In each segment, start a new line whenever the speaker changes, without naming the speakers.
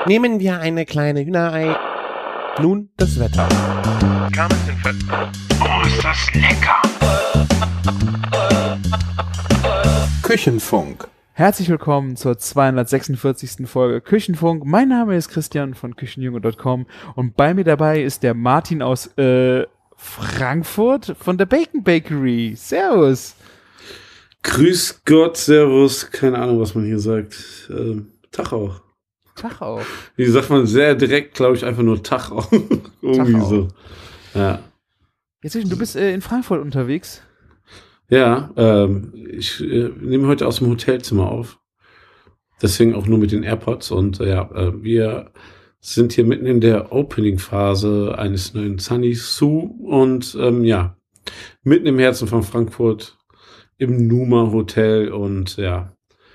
Nehmen wir eine kleine Hühnerei. Nun das Wetter.
Oh, ist das lecker!
Küchenfunk.
Herzlich willkommen zur 246. Folge Küchenfunk. Mein Name ist Christian von Küchenjunge.com und bei mir dabei ist der Martin aus Frankfurt von der Bacon Bakery. Servus.
Grüß Gott, Servus, keine Ahnung, was man hier sagt. Tag auch.
Tag auch.
Wie sagt man sehr direkt, glaube ich, einfach nur Tag auch. Irgendwie
Tag auch.
so. Ja.
Jetzt, du bist in Frankfurt unterwegs.
Ja, ich nehme heute aus dem Hotelzimmer auf. Deswegen auch nur mit den AirPods. Und wir sind hier mitten in der Opening-Phase eines neuen Sunny Sue. Und mitten im Herzen von Frankfurt im Numa Hotel. Und ja,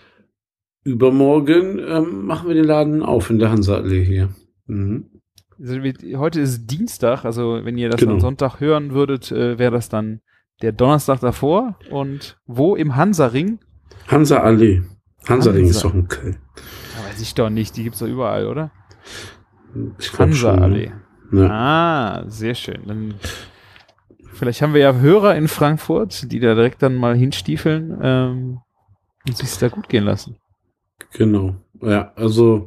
übermorgen machen wir den Laden auf in der Hansa-Allee hier. Mhm.
Also, heute ist Dienstag, also wenn ihr das
Genau.
am Sonntag hören würdet, wäre das dann der Donnerstag davor. Und wo? Im Hansa-Ring?
Hansa-Allee. Hansa-Ring ist
Hansa.
doch in Köln.
Ja, weiß ich doch nicht, die gibt's doch überall, oder?
Ich glaub schon,
Hansa-Allee.
ne? Ja.
Ah, sehr schön. Dann vielleicht haben wir ja Hörer in Frankfurt, die da direkt dann mal hinstiefeln und sich da gut gehen lassen.
Genau. Ja, also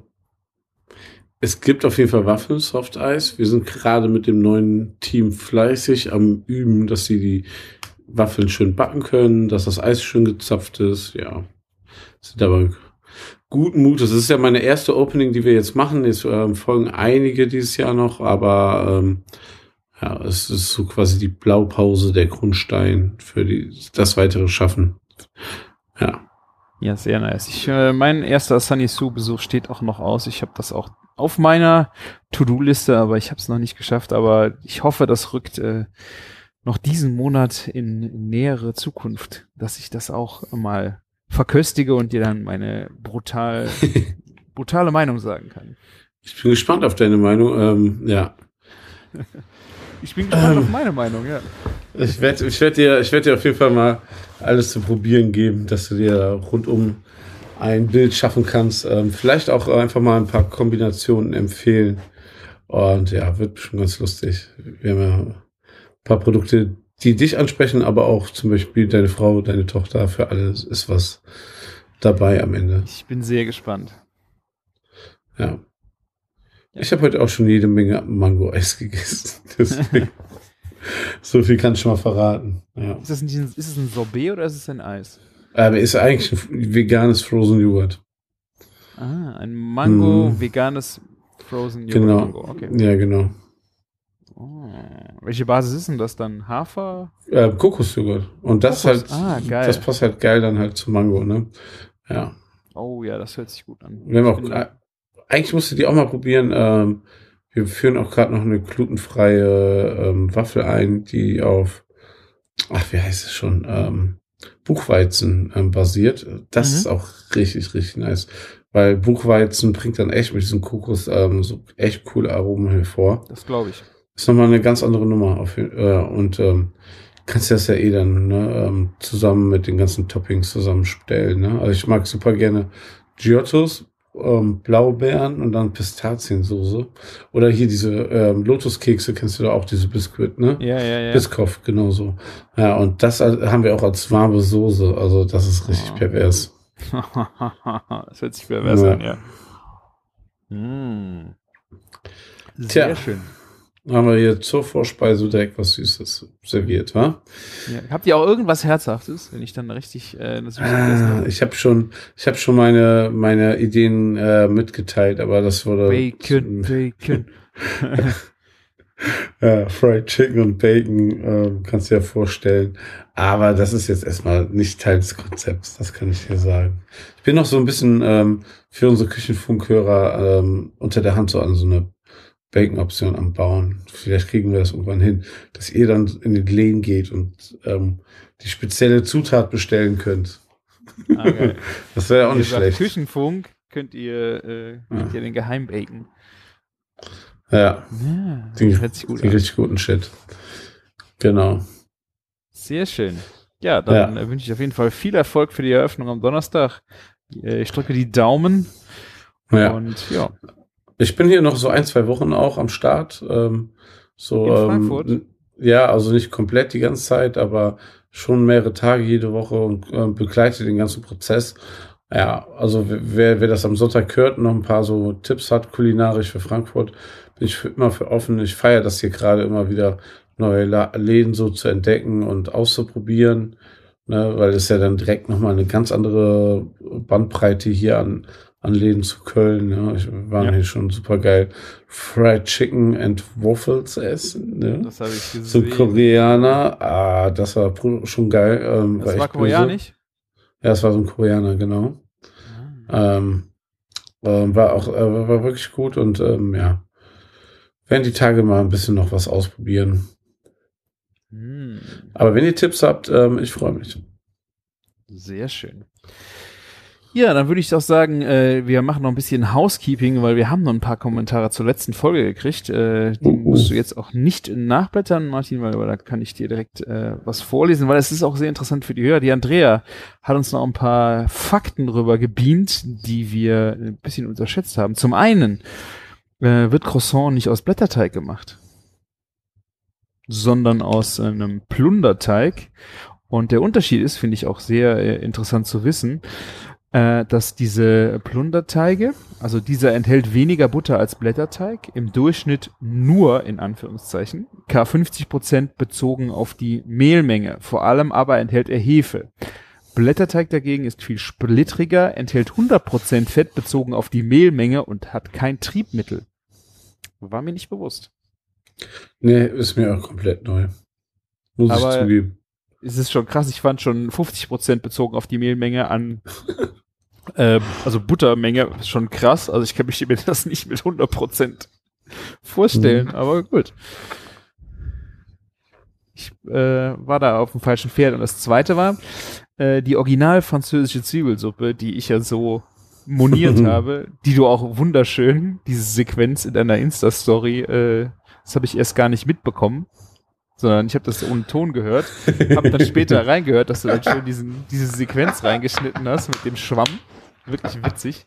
es gibt auf jeden Fall Waffeln, Soft Eis. Wir sind gerade mit dem neuen Team fleißig am Üben, dass sie die Waffeln schön backen können, dass das Eis schön gezapft ist. Ja, sind aber guten Mutes. Es ist ja meine erste Opening, die wir jetzt machen. Es folgen einige dieses Jahr noch, aber es ist so quasi die Blaupause, der Grundstein für das weitere Schaffen. Ja.
Ja, sehr nice. Mein erster Sunny Sue Besuch steht auch noch aus. Ich habe das auch auf meiner To-Do-Liste, aber ich habe es noch nicht geschafft. Aber ich hoffe, das rückt noch diesen Monat in nähere Zukunft, dass ich das auch mal verköstige und dir dann meine brutale Meinung sagen kann.
Ich bin gespannt auf deine Meinung. Ja.
Ich bin gespannt auf meine Meinung, ja.
Ich werd dir auf jeden Fall mal alles zu probieren geben, dass du dir rundum ein Bild schaffen kannst. Vielleicht auch einfach mal ein paar Kombinationen empfehlen. Und ja, wird schon ganz lustig. Wir haben ja ein paar Produkte, die dich ansprechen, aber auch zum Beispiel deine Frau, deine Tochter. Für alles ist was dabei am Ende.
Ich bin sehr gespannt.
Ja. Ich habe heute auch schon jede Menge Mango-Eis gegessen. Deswegen. So viel kann ich schon mal verraten. Ja.
Ist es ein Sorbet oder ist es ein Eis?
Aber ist eigentlich ein veganes Frozen Joghurt.
Ah, ein Mango-veganes Frozen Joghurt.
Genau.
Mango. Okay.
Ja, genau.
Oh. Welche Basis ist denn das dann? Hafer?
Kokosjoghurt. Und das
Kokos.
halt,
Geil.
das passt halt geil dann halt zu Mango, ne? Ja.
Oh ja, das hört sich gut an.
Wir haben auch, eigentlich musst du die auch mal probieren. Wir führen auch gerade noch eine glutenfreie Waffel ein, die auf, wie heißt es schon, Buchweizen basiert. Das ist auch richtig, richtig nice. Weil Buchweizen bringt dann echt mit diesem Kokos so echt coole Aromen hervor.
Das glaube ich.
Ist nochmal eine ganz andere Nummer. Und kannst das ja dann zusammen mit den ganzen Toppings zusammenstellen. Ne? Also ich mag super gerne Giottos, Blaubeeren und dann Pistaziensoße. Oder hier diese Lotuskekse, kennst du da auch, diese Biskuit, ne?
Ja.
Biscoff, genauso. Ja, und das haben wir auch als warme Soße. Also das ist richtig pervers.
Das hört sich pervers an, ja. Sehr schön.
Haben wir hier zur Vorspeise direkt was Süßes serviert, wa?
Ja. Habt ihr auch irgendwas Herzhaftes, wenn ich dann richtig das Süße gegessen habe?
Ich habe schon meine Ideen mitgeteilt, aber das wurde
Bacon.
ja, Fried Chicken und Bacon kannst du dir vorstellen. Aber das ist jetzt erstmal nicht Teil des Konzepts, das kann ich dir sagen. Ich bin noch so ein bisschen für unsere Küchenfunkhörer unter der Hand so an so eine Bacon-Option am Bauen. Vielleicht kriegen wir das irgendwann hin, dass ihr dann in den Läden geht und die spezielle Zutat bestellen könnt.
Geil.
Das wäre ja auch
Wie
nicht
gesagt,
schlecht.
Küchenfunk könnt ihr den Geheimbacon.
Ja,
Ja,
den
das hört sich gut an.
richtig guten Shit. Genau.
Sehr schön. Ja, dann wünsche ich auf jeden Fall viel Erfolg für die Eröffnung am Donnerstag. Ich drücke die Daumen.
Ja.
Und ja.
Ich bin hier noch so 1-2 Wochen auch am Start.
In Frankfurt?
Ja, also nicht komplett die ganze Zeit, aber schon mehrere Tage jede Woche und begleite den ganzen Prozess. Ja, also wer das am Sonntag hört und noch ein paar so Tipps hat, kulinarisch für Frankfurt, bin ich immer für offen. Ich feiere das hier gerade immer wieder, neue Läden so zu entdecken und auszuprobieren, ne, weil es ja dann direkt nochmal eine ganz andere Bandbreite hier an Läden zu Köln. Ja. Wir waren hier schon super geil. Fried Chicken and Waffles essen. Ne?
Das habe ich
So
gesehen.
Koreaner. Das war schon geil.
Das war
echt böse.
koreanisch?
Ja, es war so ein Koreaner, genau. War wirklich gut und ja, werden die Tage mal ein bisschen noch was ausprobieren. Aber wenn ihr Tipps habt, ich freue mich.
Sehr schön. Ja, dann würde ich auch sagen, wir machen noch ein bisschen Housekeeping, weil wir haben noch ein paar Kommentare zur letzten Folge gekriegt. Die musst du jetzt auch nicht nachblättern, Martin, weil da kann ich dir direkt was vorlesen, weil es ist auch sehr interessant für die Hörer. Die Andrea hat uns noch ein paar Fakten rüber gebeamt, die wir ein bisschen unterschätzt haben. Zum einen wird Croissant nicht aus Blätterteig gemacht, sondern aus einem Plunderteig. Und der Unterschied ist, finde ich auch sehr interessant zu wissen, dass diese Plunderteige, also dieser enthält weniger Butter als Blätterteig, im Durchschnitt nur, in Anführungszeichen, 50% bezogen auf die Mehlmenge, vor allem aber enthält er Hefe. Blätterteig dagegen ist viel splittriger, enthält 100% Fett bezogen auf die Mehlmenge und hat kein Triebmittel. War mir nicht bewusst.
Nee, ist mir auch komplett neu. Muss ich zugeben.
Es ist schon krass, ich fand schon 50% bezogen auf die Mehlmenge an, also Buttermenge, ist schon krass. Also ich kann mir das nicht mit 100% vorstellen, aber gut. Ich war da auf dem falschen Pferd. Und das zweite war, die original französische Zwiebelsuppe, die ich ja so moniert habe, die du auch wunderschön, diese Sequenz in deiner Insta-Story, das habe ich erst gar nicht mitbekommen, sondern ich habe das ohne Ton gehört, habe dann später reingehört, dass du dann schön diese Sequenz reingeschnitten hast mit dem Schwamm. Wirklich witzig.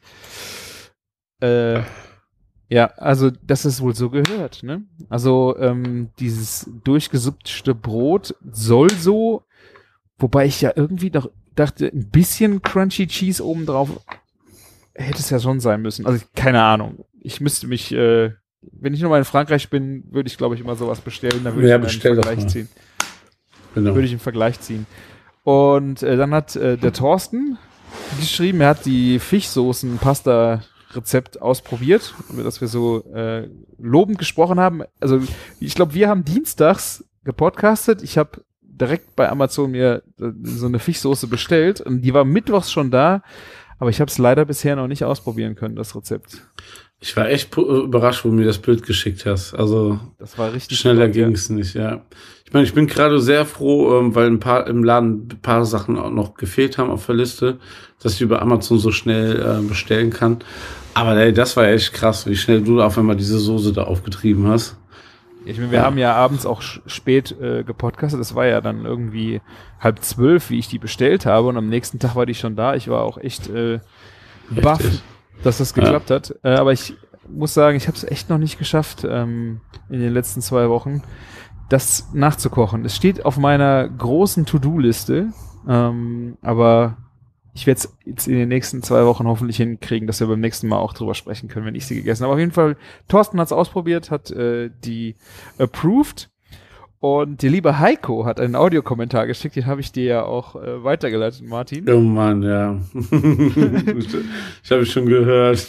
Ja, also das ist wohl so gehört, ne? Also dieses durchgesuppte Brot soll so, wobei ich ja irgendwie doch dachte, ein bisschen Crunchy Cheese obendrauf hätte es ja schon sein müssen. Also keine Ahnung. Ich müsste mich, wenn ich nochmal in Frankreich bin, würde ich glaube ich immer sowas bestellen. Dann würde ich einen Vergleich ziehen.
Genau.
Würde ich einen Vergleich ziehen. Und dann hat der Thorsten geschrieben, er hat die Fischsoßen-Pasta-Rezept ausprobiert, über das wir so lobend gesprochen haben. Also ich glaube, wir haben dienstags gepodcastet. Ich habe direkt bei Amazon mir so eine Fischsoße bestellt und die war mittwochs schon da, aber ich habe es leider bisher noch nicht ausprobieren können, das Rezept.
Ich war echt überrascht, wo du mir das Bild geschickt hast. Also
das war richtig
schneller ging es nicht, ja. Ich meine, ich bin gerade sehr froh, weil im Laden ein paar Sachen auch noch gefehlt haben auf der Liste, dass ich über Amazon so schnell bestellen kann. Aber ey, das war echt krass, wie schnell du auf einmal diese Soße da aufgetrieben hast.
Ich meine, wir haben ja abends auch spät gepodcastet. Das war ja dann irgendwie 11:30, wie ich die bestellt habe. Und am nächsten Tag war die schon da. Ich war auch echt baff, dass das geklappt hat. Aber ich muss sagen, ich habe es echt noch nicht geschafft, in den letzten 2 Wochen, das nachzukochen. Es steht auf meiner großen To-Do-Liste. Aber ich werde es jetzt in den nächsten 2 Wochen hoffentlich hinkriegen, dass wir beim nächsten Mal auch drüber sprechen können, wenn ich sie gegessen habe. Auf jeden Fall, Thorsten hat es ausprobiert, hat die approved. Und der liebe Heiko hat einen Audiokommentar geschickt, den habe ich dir ja auch weitergeleitet, Martin.
Oh Mann, ja. Ich habe es schon gehört.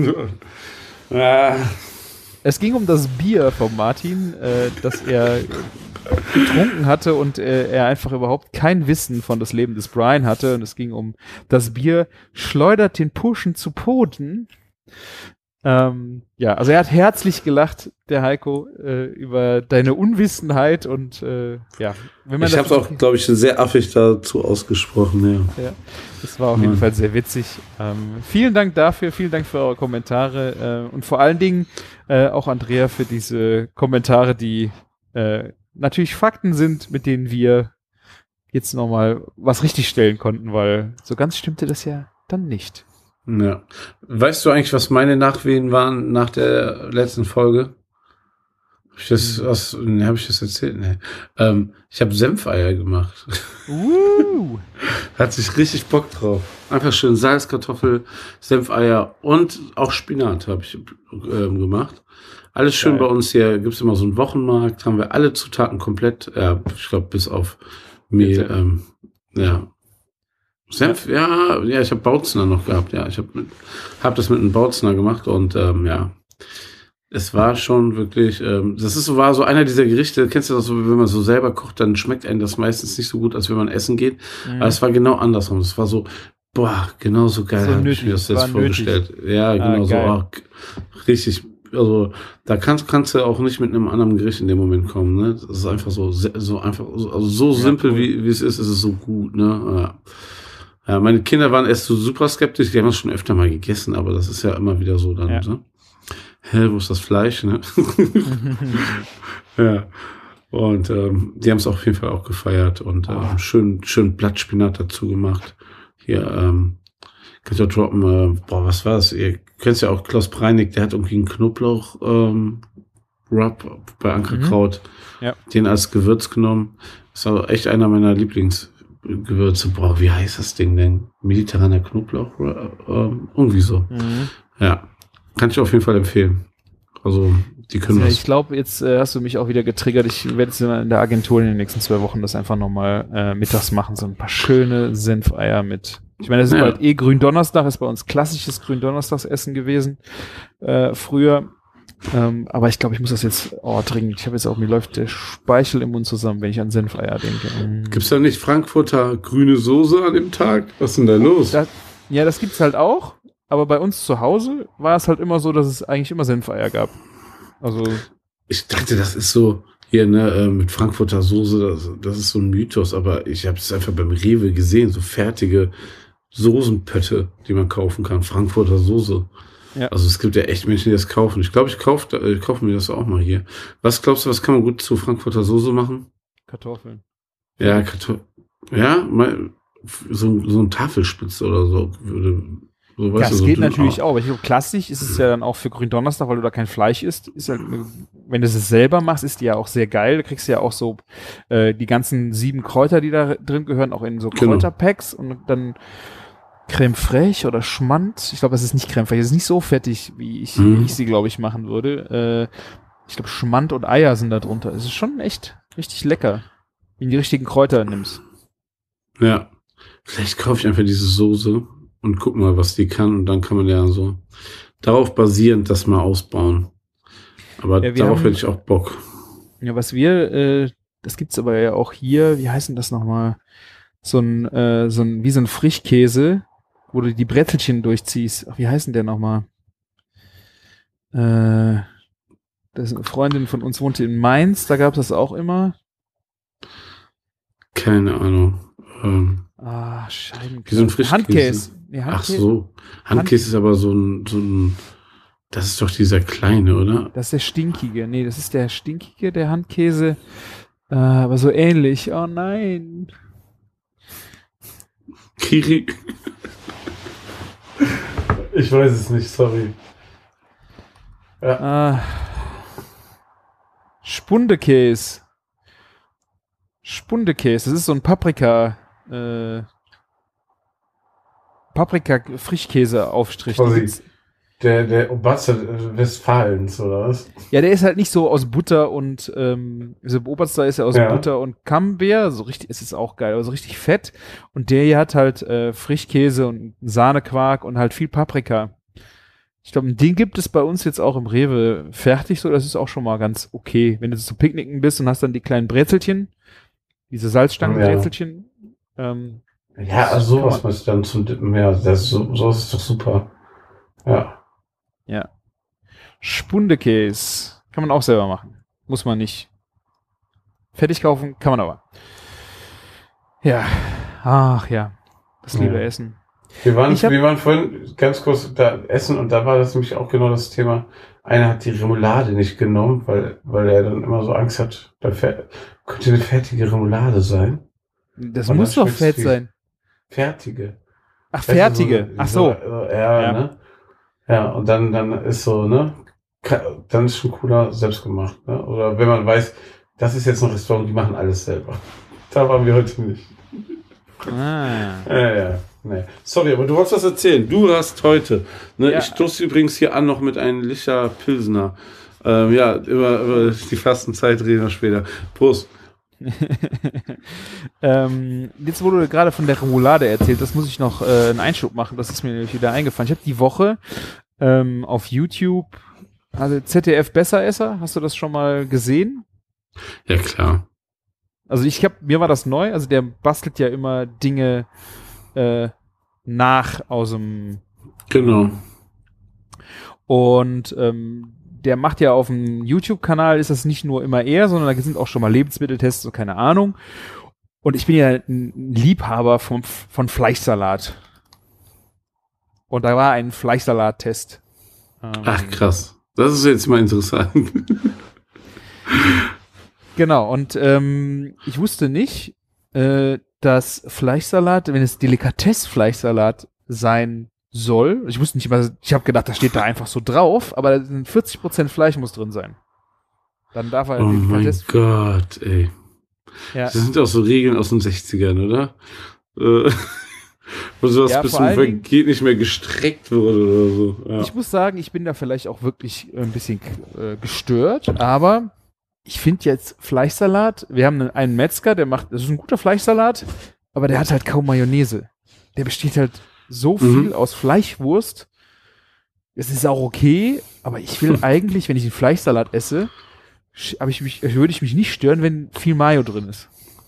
Es ging um das Bier von Martin, das er getrunken hatte und er einfach überhaupt kein Wissen von das Leben des Brian hatte. Und es ging um das Bier schleudert den Pushen zu Boden. Ja, also er hat herzlich gelacht, der Heiko, über deine Unwissenheit und ja. Wenn man
ich habe es auch, glaube ich, sehr affig dazu ausgesprochen, ja.
Ja, das war auf jeden Fall sehr witzig. Vielen Dank dafür, vielen Dank für eure Kommentare und vor allen Dingen auch Andrea für diese Kommentare, die natürlich Fakten sind, mit denen wir jetzt nochmal was richtig stellen konnten, weil so ganz stimmte das ja dann nicht.
Ja. Weißt du eigentlich, was meine Nachwehen waren nach der letzten Folge? Habe ich das erzählt? Nee. Ich habe Senfeier gemacht. Hat sich richtig Bock drauf. Einfach schön Salz, Kartoffel, Senfeier und auch Spinat habe ich gemacht. Alles schön bei uns hier. Gibt's immer so einen Wochenmarkt. Haben wir alle Zutaten komplett. Ich glaube bis auf Mehl. Ja. Senf, ja, ich habe Bautzner noch gehabt. Ja, ich hab das mit einem Bautzner gemacht und ja. Es war schon wirklich, war so einer dieser Gerichte, kennst du das so, wenn man so selber kocht, dann schmeckt einem das meistens nicht so gut, als wenn man essen geht. Aber es war genau andersrum. Es war so, genau so geil, habe ich mir das jetzt vorgestellt. Ja, genau so, richtig, also da kannst du auch nicht mit einem anderen Gericht in dem Moment kommen, ne? Das ist einfach so einfach, also so simpel, cool. wie es ist es so gut, ne? Ja, meine Kinder waren erst so super skeptisch, die haben das schon öfter mal gegessen, aber das ist ja immer wieder so dann, ne? Hä, wo ist das Fleisch, ne? Ja. Und die haben es auf jeden Fall auch gefeiert und schön Blattspinat dazu gemacht. Hier, könnt ihr droppen, was war das? Ihr kennt ja auch Klaus Breinig, der hat irgendwie einen Knoblauch Rub bei Ankerkraut, den als Gewürz genommen. Das ist aber echt einer meiner Lieblingsgewürze. Boah, wie heißt das Ding denn? Mediterraner Knoblauch? Irgendwie so. Ja. Kann ich auf jeden Fall empfehlen. Also, die können das.
Ich glaube, jetzt hast du mich auch wieder getriggert. Ich werde jetzt in der Agentur in den nächsten 2 Wochen das einfach nochmal mittags machen. So ein paar schöne Senfeier mit. Ich meine, das ist bald Gründonnerstag, ist bei uns klassisches Gründonnerstagsessen gewesen. Früher. Aber ich glaube, ich muss das jetzt dringend. Ich habe jetzt auch, mir läuft der Speichel im Mund zusammen, wenn ich an Senfeier denke.
Gibt's da nicht Frankfurter grüne Soße an dem Tag? Was ist denn da los?
Das gibt's halt auch. Aber bei uns zu Hause war es halt immer so, dass es eigentlich immer Senfeier gab. Also
ich dachte, das ist so hier, ne, mit Frankfurter Soße, das ist so ein Mythos, aber ich habe es einfach beim Rewe gesehen, so fertige Soßenpötte, die man kaufen kann, Frankfurter Soße. Ja. Also es gibt ja echt Menschen, die das kaufen. Ich glaube, ich kaufe mir das auch mal hier. Was glaubst du, was kann man gut zu Frankfurter Soße machen?
Kartoffeln.
Ja, so ein Tafelspitz oder so würde. So,
das geht natürlich auch, aber ich glaube, klassisch ist es ja dann auch für Gründonnerstag, weil du da kein Fleisch isst, ist halt, wenn du es selber machst, ist die ja auch sehr geil, da kriegst du ja auch so die ganzen 7 Kräuter, die da drin gehören, auch in so Kräuterpacks und dann Creme fraiche oder Schmand, ich glaube, das ist nicht Creme fraiche, das ist nicht so fettig, wie ich sie, glaube ich, machen würde. Ich glaube, Schmand und Eier sind da drunter, es ist schon echt richtig lecker, wenn du die richtigen Kräuter nimmst.
Ja, vielleicht kaufe ich einfach diese Soße und guck mal, was die kann. Und dann kann man ja so darauf basierend das mal ausbauen. Aber darauf hätte ich auch Bock.
Ja, das gibt's aber ja auch hier, wie heißt denn das nochmal? Wie so ein Frischkäse, wo du die Brezelchen durchziehst. Ach, wie heißt denn der nochmal? Das ist eine Freundin von uns, wohnte in Mainz, da gab's das auch immer.
Keine Ahnung.
Scheibenkleister.
Wie so ein Frischkäse.
Handkäse.
Nee, Ach so. Handkäse ist aber so ein, das ist doch dieser kleine, oder?
Das ist der stinkige. Nee, das ist der stinkige, der Handkäse. Aber so ähnlich. Oh nein.
Kiri. Ich weiß es nicht, sorry. Ja.
Spundekäse. Das ist so ein Paprika-Frischkäse-Aufstrich.
Der Oberster Westfalens, oder was?
Ja, der ist halt nicht so aus Butter und so Oberster ist ja aus Butter und Camembert, so richtig, ist es auch geil, aber so richtig fett. Und der hier hat halt Frischkäse und Sahnequark und halt viel Paprika. Ich glaube, den gibt es bei uns jetzt auch im Rewe fertig, so, das ist auch schon mal ganz okay. Wenn du so picknicken bist und hast dann die kleinen Brezelchen, diese Salzstangenbrezelchen.
Ja, also sowas muss dann zum Dippen mehr. So ist doch super. Ja.
Ja. Spundekäse. Kann man auch selber machen. Muss man nicht. Fertig kaufen, kann man aber. Ja. Ach ja. Das liebe Essen.
Wir waren vorhin ganz kurz da essen und da war das nämlich auch genau das Thema. Einer hat die Remoulade nicht genommen, weil er dann immer so Angst hat, könnte eine fertige Remoulade sein.
Das muss doch fett sein.
Fertige.
Ach, fertige. Ach so.
Ja, ne? Ja, und dann ist so, ne? Dann ist schon cooler selbstgemacht, ne? Oder wenn man weiß, das ist jetzt ein Restaurant, die machen alles selber. Da waren wir heute nicht. Ja. Nee. Sorry, aber du wolltest was erzählen. Du hast heute, ne? Ja. Ich stoße übrigens hier an noch mit einem Licher Pilsner. Über die Fastenzeit reden wir später. Prost.
Jetzt, wo du gerade von der Remoulade erzählt, das muss ich noch einen Einschub machen, das ist mir nämlich wieder eingefallen. Ich habe die Woche auf YouTube, also ZDF Besseresser, hast du das schon mal gesehen?
Ja, klar.
Also mir war das neu, also der bastelt ja immer Dinge nach aus dem...
Genau.
Und der macht ja auf dem YouTube-Kanal, ist das nicht nur immer er, sondern da sind auch schon mal Lebensmitteltests und keine Ahnung. Und ich bin ja ein Liebhaber von Fleischsalat. Und da war ein Fleischsalat-Test.
Ach, krass. Das ist jetzt mal interessant.
Genau, und ich wusste nicht, dass Fleischsalat, wenn es Delikatess-Fleischsalat sein soll, ich wusste nicht immer, ich habe gedacht, das steht da einfach so drauf, aber 40% Fleisch muss drin sein. Dann darf er...
Oh mein Gott, ey.
Ja.
Das sind auch so Regeln aus den 60ern, oder? Wo sowas bis zum Vergeht nicht mehr gestreckt wurde oder so. Ja.
Ich muss sagen, ich bin da vielleicht auch wirklich ein bisschen gestört, aber ich finde jetzt Fleischsalat, wir haben einen Metzger, das ist ein guter Fleischsalat, aber der hat halt kaum Mayonnaise. Der besteht halt so viel aus Fleischwurst. Es ist auch okay, aber ich will eigentlich, wenn ich einen Fleischsalat esse, würde ich mich nicht stören, wenn viel Mayo drin ist.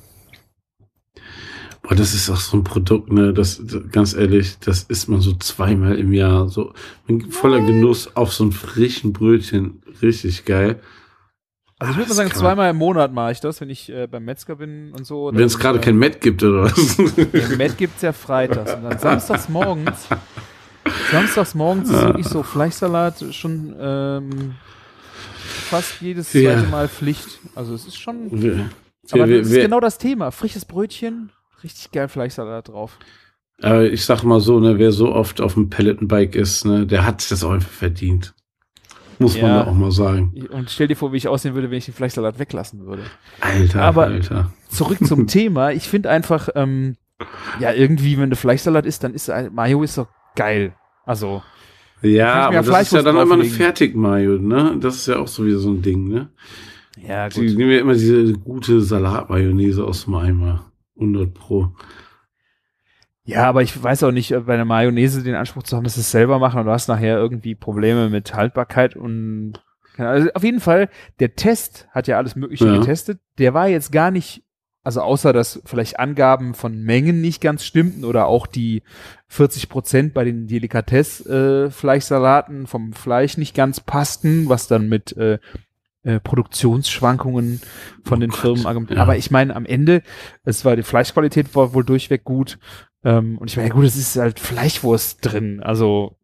Boah, das ist auch so ein Produkt, ne, ganz ehrlich, das isst man so zweimal im Jahr, so voller Genuss auf so einem frischen Brötchen. Richtig geil.
Also ich würde mal sagen, zweimal im Monat mache ich das, wenn ich beim Metzger bin und so.
Wenn es gerade kein Met gibt, oder was?
Ja, Met gibt's ja freitags. Und dann samstags morgens ist wirklich so Fleischsalat schon fast jedes zweite Mal Pflicht. Also es ist schon... aber das ist genau das Thema. Frisches Brötchen, richtig geil Fleischsalat drauf.
Aber ich sag mal so, ne, wer so oft auf dem Pelotonbike ist, ne, der hat sich das auch einfach verdient. Muss man da auch mal sagen.
Und stell dir vor, wie ich aussehen würde, wenn ich den Fleischsalat weglassen würde.
Alter.
Zurück zum Thema. Ich finde einfach, irgendwie, wenn du Fleischsalat isst, dann ist Mayo ist doch geil. Also.
Ja, aber das ist ja dann immer eine Fertig-Mayo, ne? Das ist ja auch so wieder so ein Ding, ne?
Ja, gut.
Die nehmen ja immer diese gute Salat-Mayonnaise aus dem Eimer. 100%.
Ja, aber ich weiß auch nicht, bei einer Mayonnaise den Anspruch zu haben, dass sie es selber machen und du hast nachher irgendwie Probleme mit Haltbarkeit und also auf jeden Fall, der Test hat ja alles Mögliche getestet. Der war jetzt gar nicht, also außer dass vielleicht Angaben von Mengen nicht ganz stimmten oder auch die 40% bei den Delikatess-Fleischsalaten vom Fleisch nicht ganz passten, was dann mit Produktionsschwankungen von den Firmen argumentiert. Ja. Aber ich meine, am Ende, die Fleischqualität war wohl durchweg gut. Und ich meine, ja gut, es ist halt Fleischwurst drin. Also,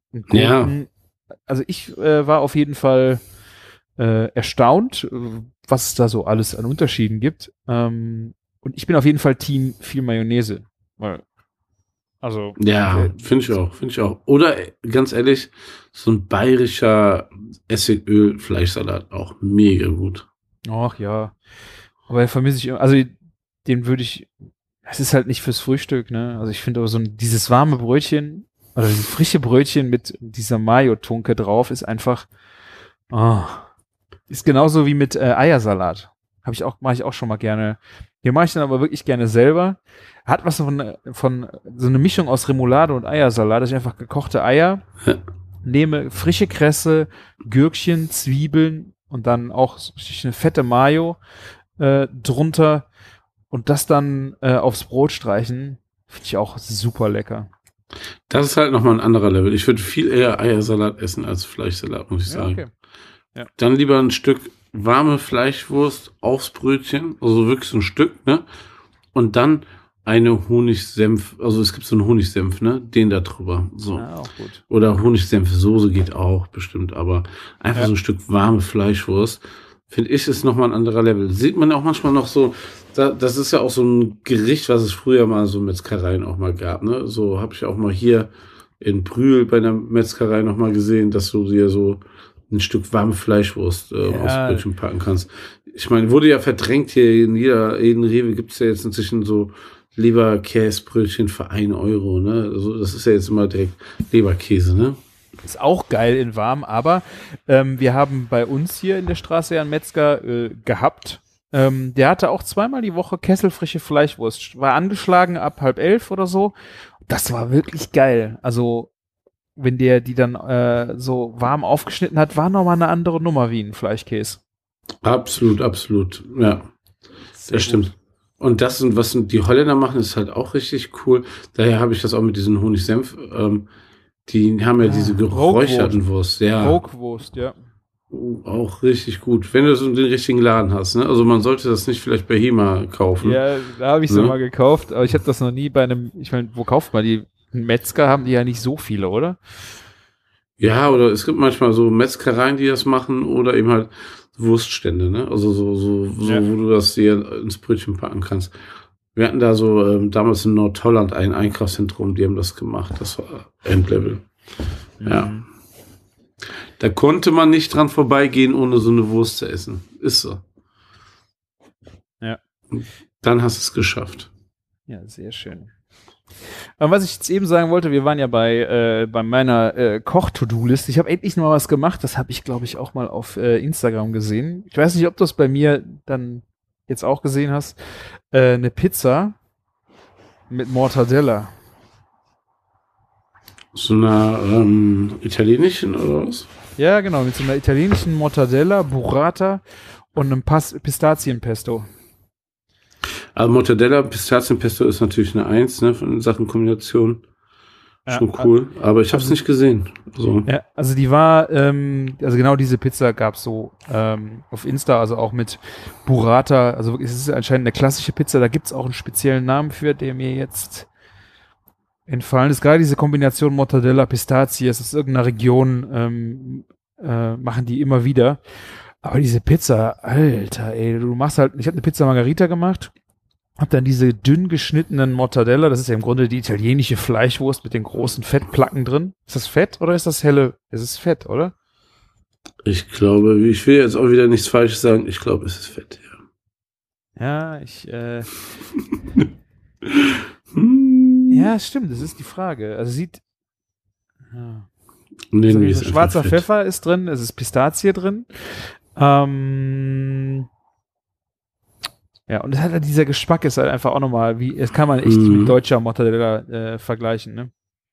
also ich war auf jeden Fall erstaunt, was es da so alles an Unterschieden gibt. Und ich bin auf jeden Fall Team viel Mayonnaise.
Ja, finde ich auch. Oder, ganz ehrlich, so ein bayerischer Essigöl-Fleischsalat auch mega gut.
Ach ja. Aber vermisse ich, also den würde ich, es ist halt nicht fürs Frühstück, ne? Also ich finde aber dieses warme Brötchen oder dieses frische Brötchen mit dieser Mayo-Tunke drauf ist einfach, ist genauso wie mit Eiersalat. Mache ich auch schon mal gerne. Hier mache ich dann aber wirklich gerne selber. Hat was von so eine Mischung aus Remoulade und Eiersalat, dass ich einfach gekochte Eier nehme, frische Kresse, Gürkchen, Zwiebeln und dann auch so eine fette Mayo drunter und das dann aufs Brot streichen, finde ich auch super lecker.
Das ist halt nochmal ein anderer Level. Ich würde viel eher Eiersalat essen als Fleischsalat, muss ich sagen. Okay. Ja. Dann lieber ein Stück warme Fleischwurst aufs Brötchen, also wirklich so ein Stück, ne? Und dann eine Honigsenf, also es gibt so einen Honigsenf, ne? Den da drüber. So.
Auch gut.
Oder Honigsenfsoße geht auch bestimmt, aber einfach so ein Stück warme Fleischwurst. finde ich, ist nochmal ein anderer Level. Sieht man auch manchmal noch so, das ist ja auch so ein Gericht, was es früher mal so Metzgereien auch mal gab, ne? So habe ich auch mal hier in Brühl bei einer Metzgerei nochmal gesehen, dass du dir so ein Stück warme Fleischwurst aufs Brötchen packen kannst. Ich meine, wurde ja verdrängt hier in jeden Rewe gibt's ja jetzt inzwischen so Leberkäsebrötchen für 1 Euro, ne? Also das ist ja jetzt immer direkt Leberkäse, ne?
Ist auch geil in warm, aber wir haben bei uns hier in der Straße ja einen Metzger gehabt. Der hatte auch 2-mal die Woche kesselfrische Fleischwurst. War angeschlagen ab 10:30 oder so. Das war wirklich geil. Also wenn der die dann so warm aufgeschnitten hat, war nochmal eine andere Nummer wie ein Fleischkäse.
Absolut, absolut. Ja, das stimmt. Und das und was die Holländer machen, ist halt auch richtig cool. Daher habe ich das auch mit diesen Honigsenf. Die haben ja diese geräucherten Wurst. Ja.
Raukwurst, ja.
Auch richtig gut, wenn du so den richtigen Laden hast. Ne? Also man sollte das nicht vielleicht bei HEMA kaufen.
Ja, da habe ich es mal gekauft, aber ich habe das noch nie bei einem, ich meine, wo kauft man die? Metzger haben die ja nicht so viele, oder?
Ja, oder es gibt manchmal so Metzgereien, die das machen, oder eben halt Wurststände, ne? Also so
Ja.
wo du das dir ins Brötchen packen kannst. Wir hatten da so damals in Nordholland ein Einkaufszentrum, die haben das gemacht. Das war Endlevel. Ja. Da konnte man nicht dran vorbeigehen, ohne so eine Wurst zu essen. Ist so.
Ja.
Dann hast du es geschafft.
Ja, sehr schön. Aber was ich jetzt eben sagen wollte, wir waren ja bei meiner Koch-To-Do-Liste. Ich habe endlich noch mal was gemacht. Das habe ich, glaube ich, auch mal auf Instagram gesehen. Ich weiß nicht, ob du es bei mir dann jetzt auch gesehen hast. Eine Pizza mit Mortadella.
So einer italienischen oder was?
Ja, genau, mit so einer italienischen Mortadella, Burrata und einem Pistazienpesto.
Also Mortadella, Pistazienpesto ist natürlich eine 1, ne, von Sachen Kombination. Schon cool, aber ich habe es nicht gesehen. So.
Ja, also die war, also genau diese Pizza gab's so auf Insta, also auch mit Burrata, also wirklich, es ist anscheinend eine klassische Pizza, da gibt's auch einen speziellen Namen für, der mir jetzt entfallen ist. Gerade diese Kombination Mortadella, Pistazie, es ist irgendeiner Region, machen die immer wieder. Aber diese Pizza, Alter, ey, du machst halt, ich habe eine Pizza Margherita gemacht, hab dann diese dünn geschnittenen Mortadella, das ist ja im Grunde die italienische Fleischwurst mit den großen Fettplacken drin. Ist das Fett oder ist das helle? Es ist Fett, oder?
Ich glaube, ich will jetzt auch wieder nichts Falsches sagen, ich glaube, es ist Fett, ja.
Ja, ja, stimmt, das ist die Frage. Also sieht, ja.
Nee,
Also
nee,
so schwarzer Pfeffer ist drin, es ist Pistazie drin. Ja, und es hat halt dieser Geschmack ist halt einfach auch nochmal, wie, es kann man echt mit deutscher Mortadella vergleichen, ne?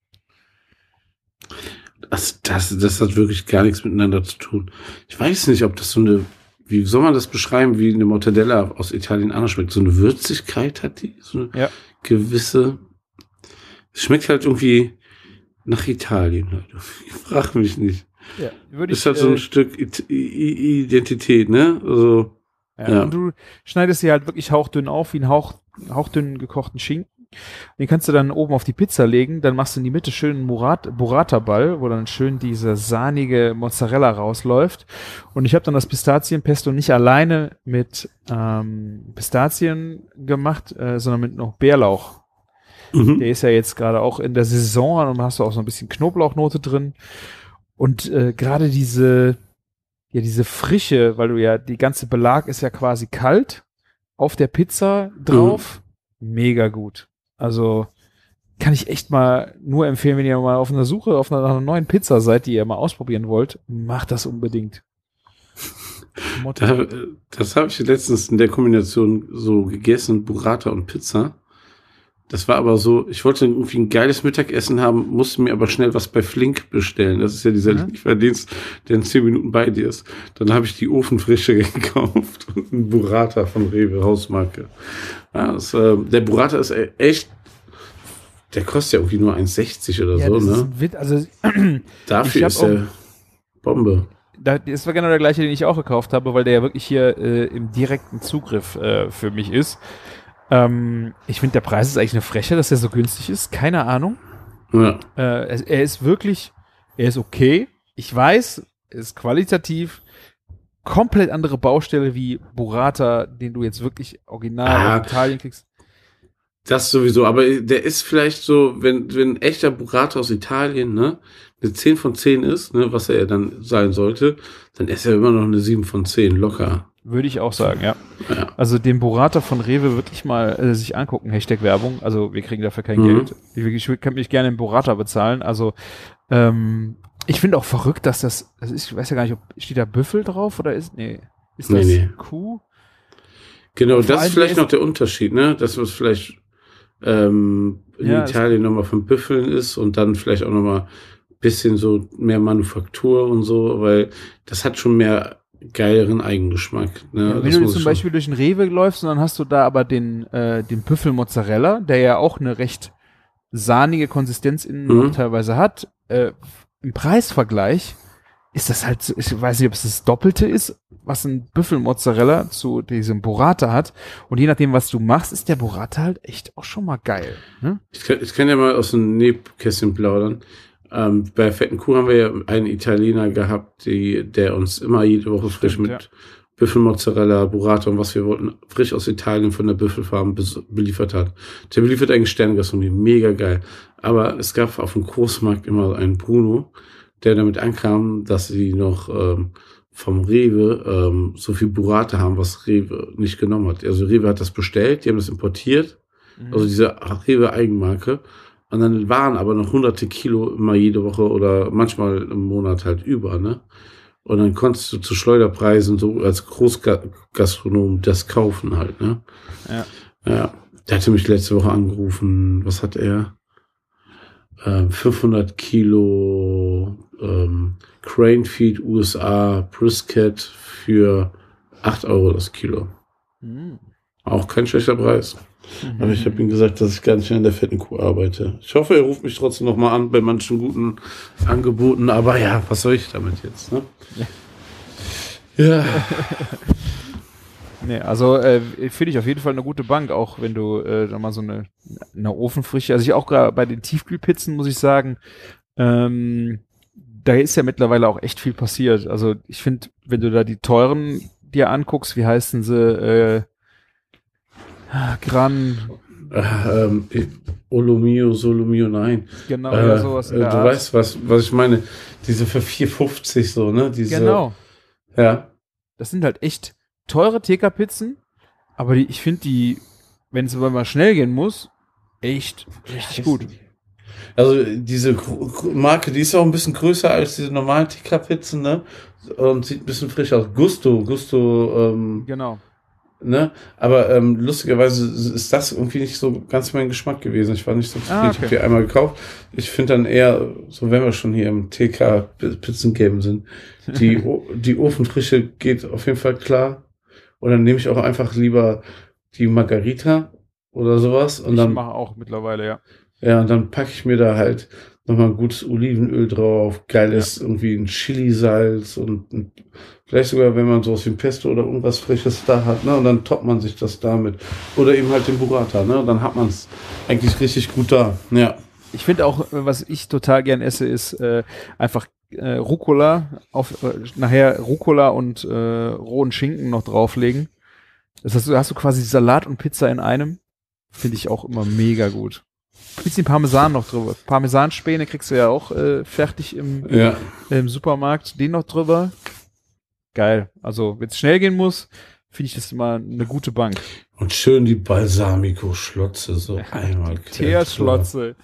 Das hat wirklich gar nichts miteinander zu tun. Ich weiß nicht, ob das so eine, wie soll man das beschreiben, wie eine Mortadella aus Italien anders schmeckt? So eine Würzigkeit hat die? So eine gewisse, es schmeckt halt irgendwie nach Italien. Halt. Ich frage mich nicht.
Ja,
ist halt so ein Stück Identität, ne? Also,
ja. Und du schneidest sie halt wirklich hauchdünn auf, wie einen hauchdünn gekochten Schinken. Den kannst du dann oben auf die Pizza legen, dann machst du in die Mitte schön einen Burrata-Ball, wo dann schön diese sahnige Mozzarella rausläuft. Und ich habe dann das Pistazienpesto nicht alleine mit Pistazien gemacht, sondern mit noch Bärlauch. Der ist ja jetzt gerade auch in der Saison und hast du auch so ein bisschen Knoblauchnote drin. Und gerade diese Frische, weil du ja, die ganze Belag ist ja quasi kalt, auf der Pizza drauf, mega gut. Also kann ich echt mal nur empfehlen, wenn ihr mal auf einer Suche nach einer neuen Pizza seid, die ihr mal ausprobieren wollt, macht das unbedingt.
Das habe ich letztens in der Kombination so gegessen, Burrata und Pizza. Das war aber so, ich wollte irgendwie ein geiles Mittagessen haben, musste mir aber schnell was bei Flink bestellen. Das ist ja dieser Lieferdienst, der in 10 Minuten bei dir ist. Dann habe ich die Ofenfrische gekauft und einen Burrata von Rewe, Hausmarke. Ja, der Burrata ist echt, der kostet ja irgendwie nur 1,60 oder so, ne?
Also,
dafür ist der Bombe.
Das war genau der gleiche, den ich auch gekauft habe, weil der ja wirklich hier im direkten Zugriff für mich ist. Ich finde, der Preis ist eigentlich eine Frechheit, dass er so günstig ist. Keine Ahnung.
Ja.
Er ist okay. Ich weiß, er ist qualitativ, komplett andere Baustelle wie Burrata, den du jetzt wirklich original aus Italien kriegst.
Das sowieso, aber der ist vielleicht so, wenn ein echter Burrata aus Italien, ne, eine 10 von 10 ist, ne, was er dann sein sollte, dann ist er immer noch eine 7 von 10, locker.
Würde ich auch sagen, ja. Also den Burrata von Rewe wirklich mal sich angucken, Hashtag Werbung, also wir kriegen dafür kein Geld. Ich kann mich gerne in Burrata bezahlen, also ich finde auch verrückt, dass das ist, ich weiß ja gar nicht, steht da Büffel drauf oder ist das Kuh?
Genau, das ist vielleicht noch der Unterschied, ne, dass es vielleicht in Italien nochmal von Büffeln ist und dann vielleicht auch nochmal ein bisschen so mehr Manufaktur und so, weil das hat schon mehr geileren Eigengeschmack. Ne?
Ja, wenn du zum Beispiel durch den Rewe läufst und dann hast du da aber den Büffelmozzarella, der ja auch eine recht sahnige Konsistenz innen teilweise hat, im Preisvergleich ist das halt, ich weiß nicht, ob es das Doppelte ist, was ein Büffelmozzarella zu diesem Burrata hat. Und je nachdem, was du machst, ist der Burrata halt echt auch schon mal geil. Ne?
Ich kann ja mal aus dem Nähkästchen plaudern. Bei Fetten Kuh haben wir ja einen Italiener gehabt, der uns immer jede Woche frisch mit Büffelmozzarella, Burrata und was wir wollten, frisch aus Italien von der Büffelfarm beliefert hat. Der beliefert eigentlich Sterne-Gastronomie, mega geil. Aber es gab auf dem Großmarkt immer einen Bruno, der damit ankam, dass sie noch vom Rewe so viel Burrata haben, was Rewe nicht genommen hat. Also Rewe hat das bestellt, die haben das importiert, also diese Rewe-Eigenmarke. Und dann waren aber noch hunderte Kilo immer jede Woche oder manchmal im Monat halt über, ne? Und dann konntest du zu Schleuderpreisen so als Großgastronom das kaufen halt, ne? Ja. Der hatte mich letzte Woche angerufen, was hat er? 500 Kilo Crane Feed USA Brisket für 8 Euro das Kilo. Auch kein schlechter Preis. Aber ich habe ihm gesagt, dass ich gar nicht mehr in der Fetten Kuh arbeite. Ich hoffe, er ruft mich trotzdem noch mal an bei manchen guten Angeboten. Aber ja, was soll ich damit jetzt, ne? Ja.
Nee, also finde ich auf jeden Fall eine gute Bank, auch wenn du da mal so eine Ofenfrische, also ich auch gerade bei den Tiefkühlpizzen muss ich sagen, da ist ja mittlerweile auch echt viel passiert. Also ich finde, wenn du da die teuren dir anguckst, wie heißen sie,
Olomio, Solomio, nein.
Genau, ja, sowas in der
du
Art.
weißt, was ich meine. Diese für 4,50 so, ne? Diese,
genau.
Ja.
Das sind halt echt teure TK-Pizzen, aber ich finde die, wenn es aber mal schnell gehen muss, echt richtig gut.
Also diese Marke, die ist auch ein bisschen größer als diese normalen TK-Pizzen, ne? Und sieht ein bisschen frisch aus. Gusto,
genau.
Ne? Aber lustigerweise ist das irgendwie nicht so ganz mein Geschmack gewesen. Ich war nicht so zufrieden. Ich habe die einmal gekauft. Ich finde dann eher, so wenn wir schon hier im TK-Pizzengame sind, die Ofenfrische geht auf jeden Fall klar. Und dann nehme ich auch einfach lieber die Margarita oder sowas. Und
ich mache auch mittlerweile, ja.
Ja, und dann packe ich mir da halt nochmal ein gutes Olivenöl drauf, geiles irgendwie ein Chili-Salz und vielleicht sogar, wenn man sowas wie ein Pesto oder irgendwas Frisches da hat, ne, und dann toppt man sich das damit. Oder eben halt den Burrata, ne, dann hat man es eigentlich richtig gut da, ja.
Ich finde auch, was ich total gern esse, ist einfach Rucola, nachher Rucola und rohen Schinken noch drauflegen. Das heißt, hast du quasi Salat und Pizza in einem. Finde ich auch immer mega gut. Bisschen Parmesan noch drüber. Parmesanspäne kriegst du ja auch fertig im Supermarkt. Den noch drüber. Geil. Also, wenn es schnell gehen muss, finde ich das immer eine gute Bank.
Und schön die Balsamico-Schlotze, so einmal.
Teerschlotze.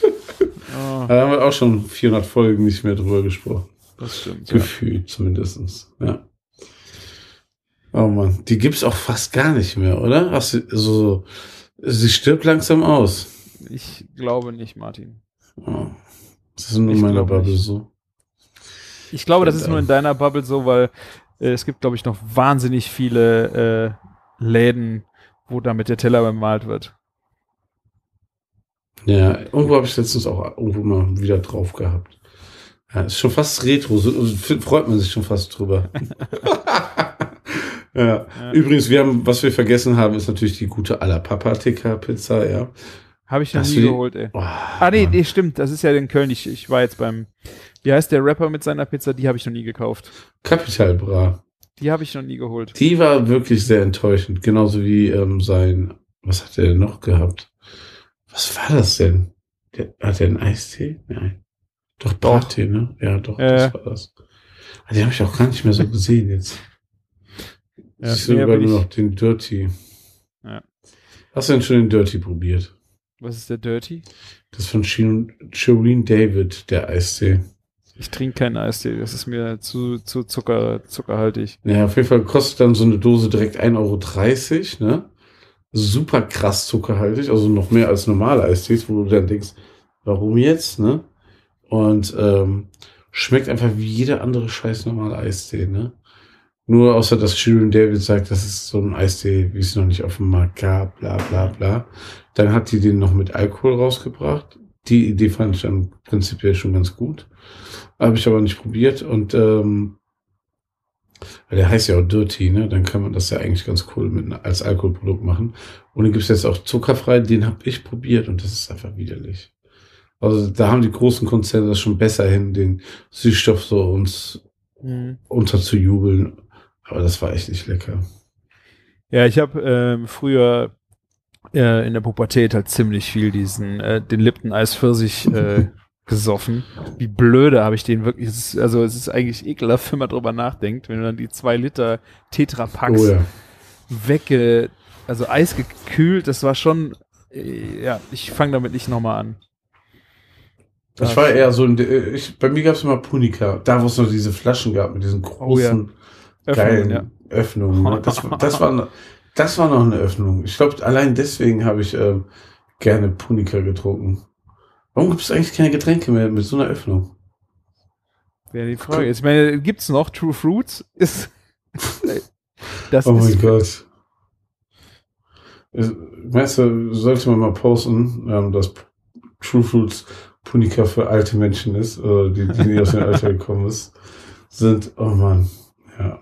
Da haben wir auch schon 400 Folgen nicht mehr drüber gesprochen.
Das stimmt.
Gefühlt zumindest. Ja. Oh Mann, die gibt's auch fast gar nicht mehr, oder? Sie stirbt langsam aus.
Ich glaube nicht, Martin.
Oh. Das ist nur in meiner Bubble so.
Ich glaube, das ist nur in deiner Bubble so, weil es gibt, glaube ich, noch wahnsinnig viele Läden, wo damit der Teller bemalt wird.
Ja, irgendwo habe ich letztens auch irgendwo mal wieder drauf gehabt. Ja, ist schon fast retro, freut man sich schon fast drüber. Ja. Übrigens, was wir vergessen haben, ist natürlich die gute Alla Papa Pizza, ja.
Habe ich noch nie geholt, ey. Oh, nee, stimmt, das ist ja in Köln. Ich war jetzt wie heißt der Rapper mit seiner Pizza? Die habe ich noch nie gekauft.
Capital Bra.
Die habe ich noch nie geholt.
Die war wirklich sehr enttäuschend. Genauso wie was hat er denn noch gehabt? Was war das denn? Hat der einen Eistee? Nein. Doch, Brattee, ne? Ja, doch, das war das. Aber den habe ich auch gar nicht mehr so gesehen jetzt.
Ja,
ich sehe nur noch den Dirty.
Ja.
Hast du denn schon den Dirty probiert?
Was ist der Dirty?
Das ist von Shireen David, der Eistee.
Ich trinke keinen Eistee, das ist mir zu zuckerhaltig.
Ja, auf jeden Fall kostet dann so eine Dose direkt 1,30 €, ne? Super krass zuckerhaltig, also noch mehr als normale Eistees, wo du dann denkst, warum jetzt, ne? Und schmeckt einfach wie jeder andere scheiß normale Eistee, ne? Nur außer, dass Shireen David sagt, das ist so ein Eistee, wie es noch nicht auf dem Markt gab, bla bla bla. Dann hat die den noch mit Alkohol rausgebracht. Die Idee fand ich dann prinzipiell schon ganz gut. Habe ich aber nicht probiert. Und weil der heißt ja auch Dirty, ne? Dann kann man das ja eigentlich ganz cool als Alkoholprodukt machen. Und den gibt es jetzt auch zuckerfrei. Den habe ich probiert und das ist einfach widerlich. Also da haben die großen Konzerne das schon besser hin, den Süßstoff so uns unterzujubeln. Aber das war echt nicht lecker.
Ja, ich habe früher in der Pubertät halt ziemlich viel den Lipton Eis Pfirsich gesoffen. Wie blöde habe ich den wirklich. Es ist eigentlich ekelhaft, wenn man drüber nachdenkt, wenn du dann die 2 Liter Tetra-Packs also eisgekühlt, das war schon, ich fange damit nicht nochmal an.
Das war eher so bei mir gab es immer Punika, da wo es noch diese Flaschen gab mit diesen großen, geilen Öffnungen. Ne? Das war noch eine Öffnung. Ich glaube, allein deswegen habe ich gerne Punika getrunken. Warum gibt es eigentlich keine Getränke mehr mit so einer Öffnung?
Wäre die Frage. Ich meine, gibt's noch True Fruits?
Oh mein Gott. Meinst du, sollte man mal posten, dass True Fruits Punika für alte Menschen ist, die nie aus dem Alter gekommen sind. Oh Mann, ja.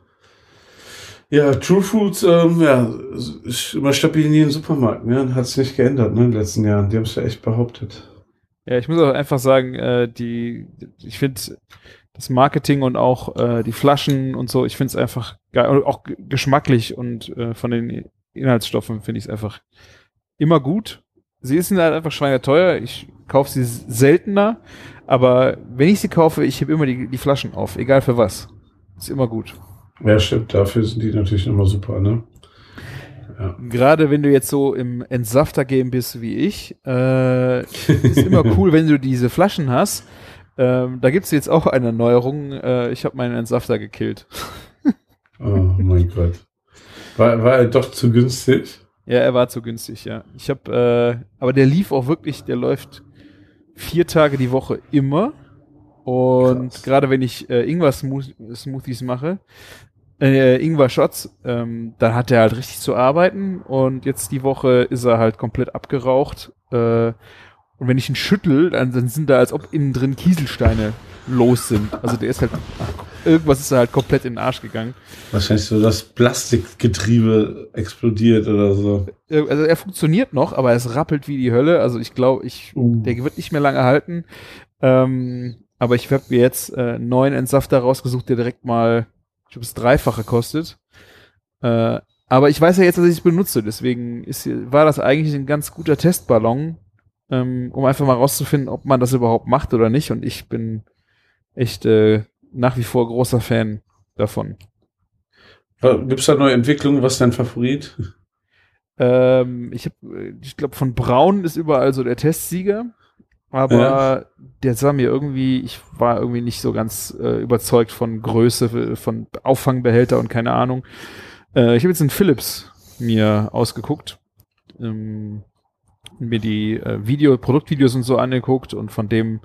Ja, True Fruits, ist immer stabil in jedem Supermarkt, ne? Hat es nicht geändert, ne, in den letzten Jahren. Die haben es ja echt behauptet.
Ja, ich muss auch einfach sagen, ich finde das Marketing und auch die Flaschen und so, ich finde es einfach geil, und auch geschmacklich und von den Inhaltsstoffen finde ich es einfach immer gut. Sie sind halt einfach schweineteuer, ich kaufe sie seltener, aber wenn ich sie kaufe, ich hebe immer die Flaschen auf, egal für was. Ist immer gut.
Ja, stimmt, dafür sind die natürlich immer super, ne? Ja.
Gerade wenn du jetzt so im Entsafter-Game bist wie ich, ist immer cool, wenn du diese Flaschen hast. Da gibt es jetzt auch eine Neuerung. Ich habe meinen Entsafter gekillt.
Oh mein Gott. War er doch zu günstig?
Ja, er war zu günstig, ja. Aber der lief auch wirklich, der läuft 4 Tage die Woche immer. Und gerade wenn ich Ingwer-Smoothies mache, Ingwer-Shots, dann hat er halt richtig zu arbeiten und jetzt die Woche ist er halt komplett abgeraucht. Und wenn ich ihn schüttel, dann sind da, als ob innen drin Kieselsteine los sind. Also der ist halt, irgendwas ist da halt komplett in den Arsch gegangen.
Wahrscheinlich so, das Plastikgetriebe explodiert oder so.
Also er funktioniert noch, aber es rappelt wie die Hölle. Also ich glaube, der wird nicht mehr lange halten. Aber ich habe mir jetzt einen neuen Entsafter rausgesucht, der direkt mal, ich glaube, das Dreifache kostet. Aber ich weiß ja jetzt, dass ich es benutze. Deswegen war das eigentlich ein ganz guter Testballon, um einfach mal rauszufinden, ob man das überhaupt macht oder nicht. Und ich bin echt nach wie vor großer Fan davon.
Gibt es da neue Entwicklungen? Was ist dein Favorit?
Ich glaube, von Braun ist überall so der Testsieger. Aber der sah mir ich war irgendwie nicht so ganz überzeugt von Größe, von Auffangbehälter und keine Ahnung. Ich habe jetzt einen Philips mir ausgeguckt, mir die Produktvideos und so angeguckt und von der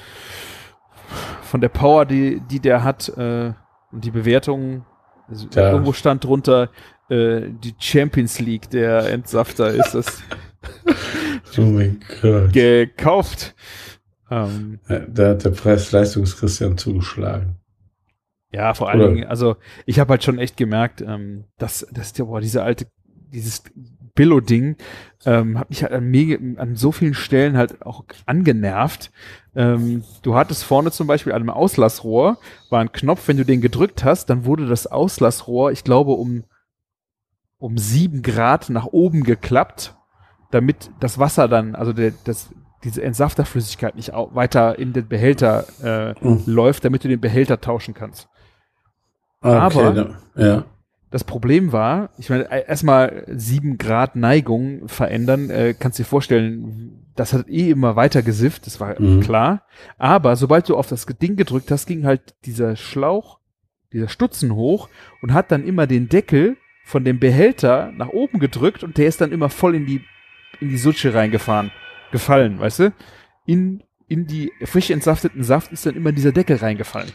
Power, die der hat und die Bewertung, also irgendwo stand drunter, die Champions League der Entsafter ist das.
Oh mein Gott.
Gekauft.
Da hat der Preis-Leistungs-Christian zugeschlagen.
Ja, vor allen Dingen, also ich habe halt schon echt gemerkt, dass dieses Billo-Ding, hat mich halt an so vielen Stellen halt auch angenervt. Du hattest vorne zum Beispiel an einem Auslassrohr, war ein Knopf, wenn du den gedrückt hast, dann wurde das Auslassrohr, ich glaube, um 7 Grad nach oben geklappt, damit das Wasser dann, also diese Entsafterflüssigkeit nicht weiter in den Behälter läuft, damit du den Behälter tauschen kannst. Aber das Problem war, ich meine, erstmal 7 Grad Neigung verändern, kannst dir vorstellen, das hat immer weiter gesifft, das war klar. Aber sobald du auf das Ding gedrückt hast, ging halt dieser Schlauch, dieser Stutzen hoch und hat dann immer den Deckel von dem Behälter nach oben gedrückt und der ist dann immer voll in die Sutsche gefallen, weißt du? In die frisch entsafteten Saft ist dann immer dieser Deckel reingefallen.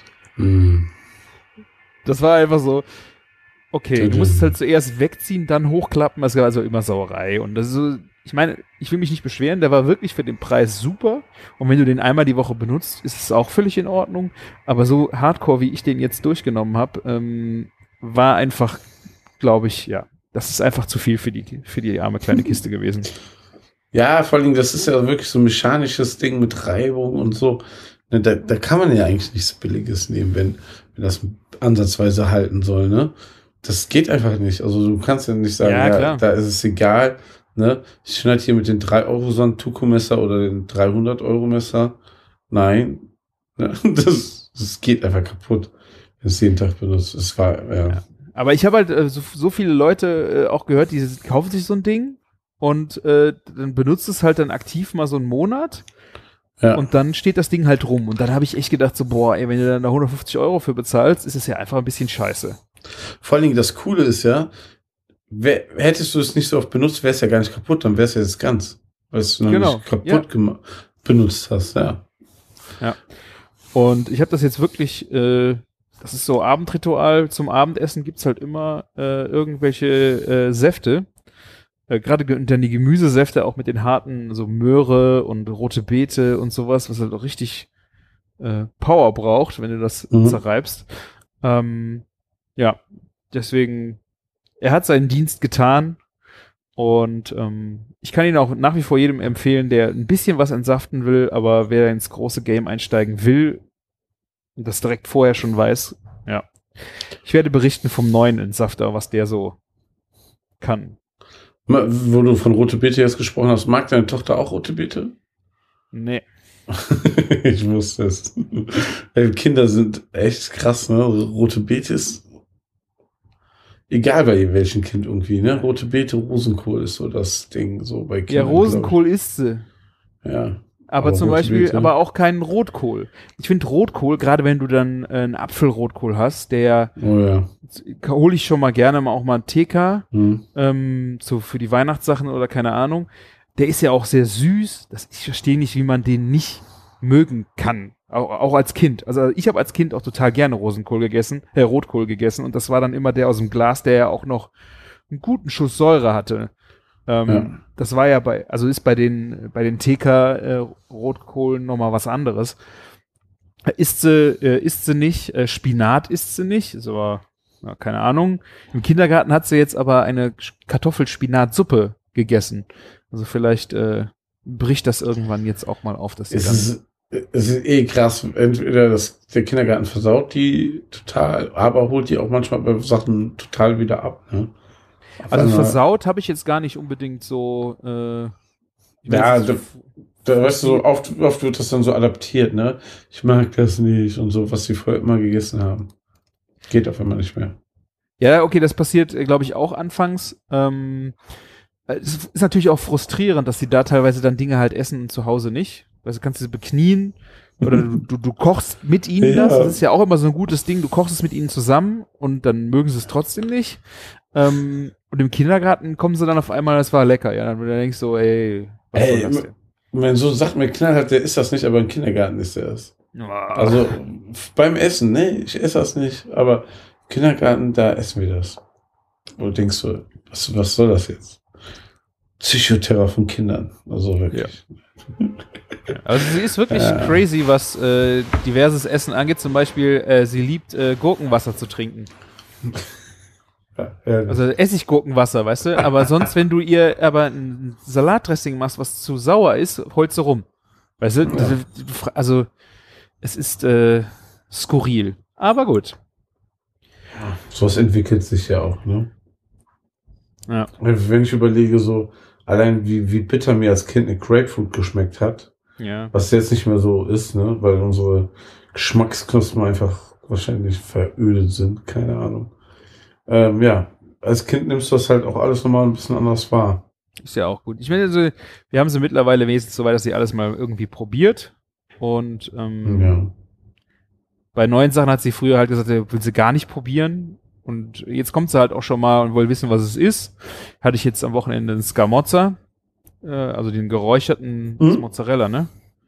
Das war einfach so, okay, du musst es halt zuerst wegziehen, dann hochklappen, das war also immer Sauerei. Und das ist so, ich meine, ich will mich nicht beschweren, der war wirklich für den Preis super. Und wenn du den einmal die Woche benutzt, ist es auch völlig in Ordnung. Aber so hardcore, wie ich den jetzt durchgenommen habe, war einfach, glaube ich, ja, das ist einfach zu viel für die arme kleine Kiste gewesen.
Ja, vor allem, das ist ja wirklich so ein mechanisches Ding mit Reibung und so. Da kann man ja eigentlich nichts Billiges nehmen, wenn das ansatzweise halten soll, ne? Das geht einfach nicht. Also du kannst ja nicht sagen, ja, da ist es egal, ne? Ich schneide hier mit den 3 Euro so ein Tuco-Messer oder den 300-Euro-Messer. Nein. Ne? Das geht einfach kaputt, wenn es jeden Tag benutzt. Es war, ja.
Aber ich habe halt so viele Leute auch gehört, die kaufen sich so ein Ding und dann benutzt es halt dann aktiv mal so einen Monat. Ja. Und dann steht das Ding halt rum. Und dann habe ich echt gedacht so, boah, ey, wenn du dann da 150 Euro für bezahlst, ist es ja einfach ein bisschen scheiße.
Vor allen Dingen das Coole ist ja, hättest du es nicht so oft benutzt, wäre es ja gar nicht kaputt, dann wäre es ja jetzt ganz, weil du noch nicht kaputt benutzt hast, ja.
Ja. Und ich habe das jetzt wirklich, das ist so Abendritual, zum Abendessen gibt's halt immer irgendwelche Säfte. Gerade dann die Gemüsesäfte auch mit den harten, so Möhre und rote Beete und sowas, was halt auch richtig Power braucht, wenn du das zerreibst. Ja, deswegen, er hat seinen Dienst getan und ich kann ihn auch nach wie vor jedem empfehlen, der ein bisschen was entsaften will, aber wer ins große Game einsteigen will und das direkt vorher schon weiß, ja. Ich werde berichten vom neuen Entsafter, was der so kann.
Wo du von rote Beete jetzt gesprochen hast, mag deine Tochter auch rote Beete?
Nee.
Ich wusste es. Kinder sind echt krass, ne? Rote Beete ist egal bei welchem Kind irgendwie, ne? Rote Beete, Rosenkohl ist so das Ding, so bei Kindern.
Ja, Rosenkohl isst sie.
Ja.
Aber zum Beispiel, Beete. Aber auch keinen Rotkohl. Ich finde Rotkohl, gerade wenn du dann einen Apfelrotkohl hast, der hole ich schon mal gerne auch mal einen TK, so für die Weihnachtssachen oder keine Ahnung. Der ist ja auch sehr süß. Ich verstehe nicht, wie man den nicht mögen kann. Auch als Kind. Also ich habe als Kind auch total gerne Rotkohl gegessen und das war dann immer der aus dem Glas, der ja auch noch einen guten Schuss Säure hatte. Das war ja ist bei den TK Rotkohlen nochmal was anderes. Isst sie nicht, Spinat isst sie nicht, so, ja, keine Ahnung. Im Kindergarten hat sie jetzt aber eine Kartoffelspinatsuppe gegessen. Also vielleicht bricht das irgendwann jetzt auch mal auf, dass sie
Es ist eh krass. Entweder der Kindergarten versaut die total, aber holt die auch manchmal bei Sachen total wieder ab, ne?
Also versaut habe ich jetzt gar nicht unbedingt so.
Ja, da weißt du, so oft wird das dann so adaptiert, ne? Ich mag das nicht und so, was sie vorher immer gegessen haben. Geht auf einmal nicht mehr.
Ja, okay, das passiert, glaube ich, auch anfangs. Es ist natürlich auch frustrierend, dass sie da teilweise dann Dinge halt essen und zu Hause nicht. Weil du kannst sie beknien oder du kochst mit ihnen das. Das ist ja auch immer so ein gutes Ding. Du kochst es mit ihnen zusammen und dann mögen sie es trotzdem nicht. Und im Kindergarten kommen sie dann auf einmal, das war lecker. Ja, dann denkst du so, ey, was soll das denn?
Wenn so sagt mir knallhart, der isst das nicht, aber im Kindergarten isst er es. Also beim Essen, ne, ich esse das nicht, aber im Kindergarten, da essen wir das. Wo denkst du, was soll das jetzt? Psychoterror von Kindern. Also wirklich.
Ja. Also sie ist wirklich crazy, was diverses Essen angeht. Zum Beispiel, sie liebt Gurkenwasser zu trinken.
Ja,
Also Essiggurkenwasser, weißt du? Aber sonst, wenn du ihr aber ein Salatdressing machst, was zu sauer ist, holst du rum. Weißt du?
Ja.
Also es ist skurril. Aber gut.
sowas entwickelt sich ja auch, ne?
Ja.
Wenn ich überlege, so allein wie bitter mir als Kind eine Grapefruit geschmeckt hat,
Ja.
was jetzt nicht mehr so ist, ne? Weil unsere Geschmacksknospen einfach wahrscheinlich verödet sind, keine Ahnung. Ja, als Kind nimmst du das halt auch alles nochmal ein bisschen anders wahr.
Ist ja auch gut. Ich meine, also, wir haben sie mittlerweile wenigstens so weit, dass sie alles mal irgendwie probiert. Und
Ja.
bei neuen Sachen hat sie früher halt gesagt, sie will sie gar nicht probieren. Und jetzt kommt sie halt auch schon mal und will wissen, was es ist. Hatte ich jetzt am Wochenende einen Scamozza, also den geräucherten Mozzarella, ne?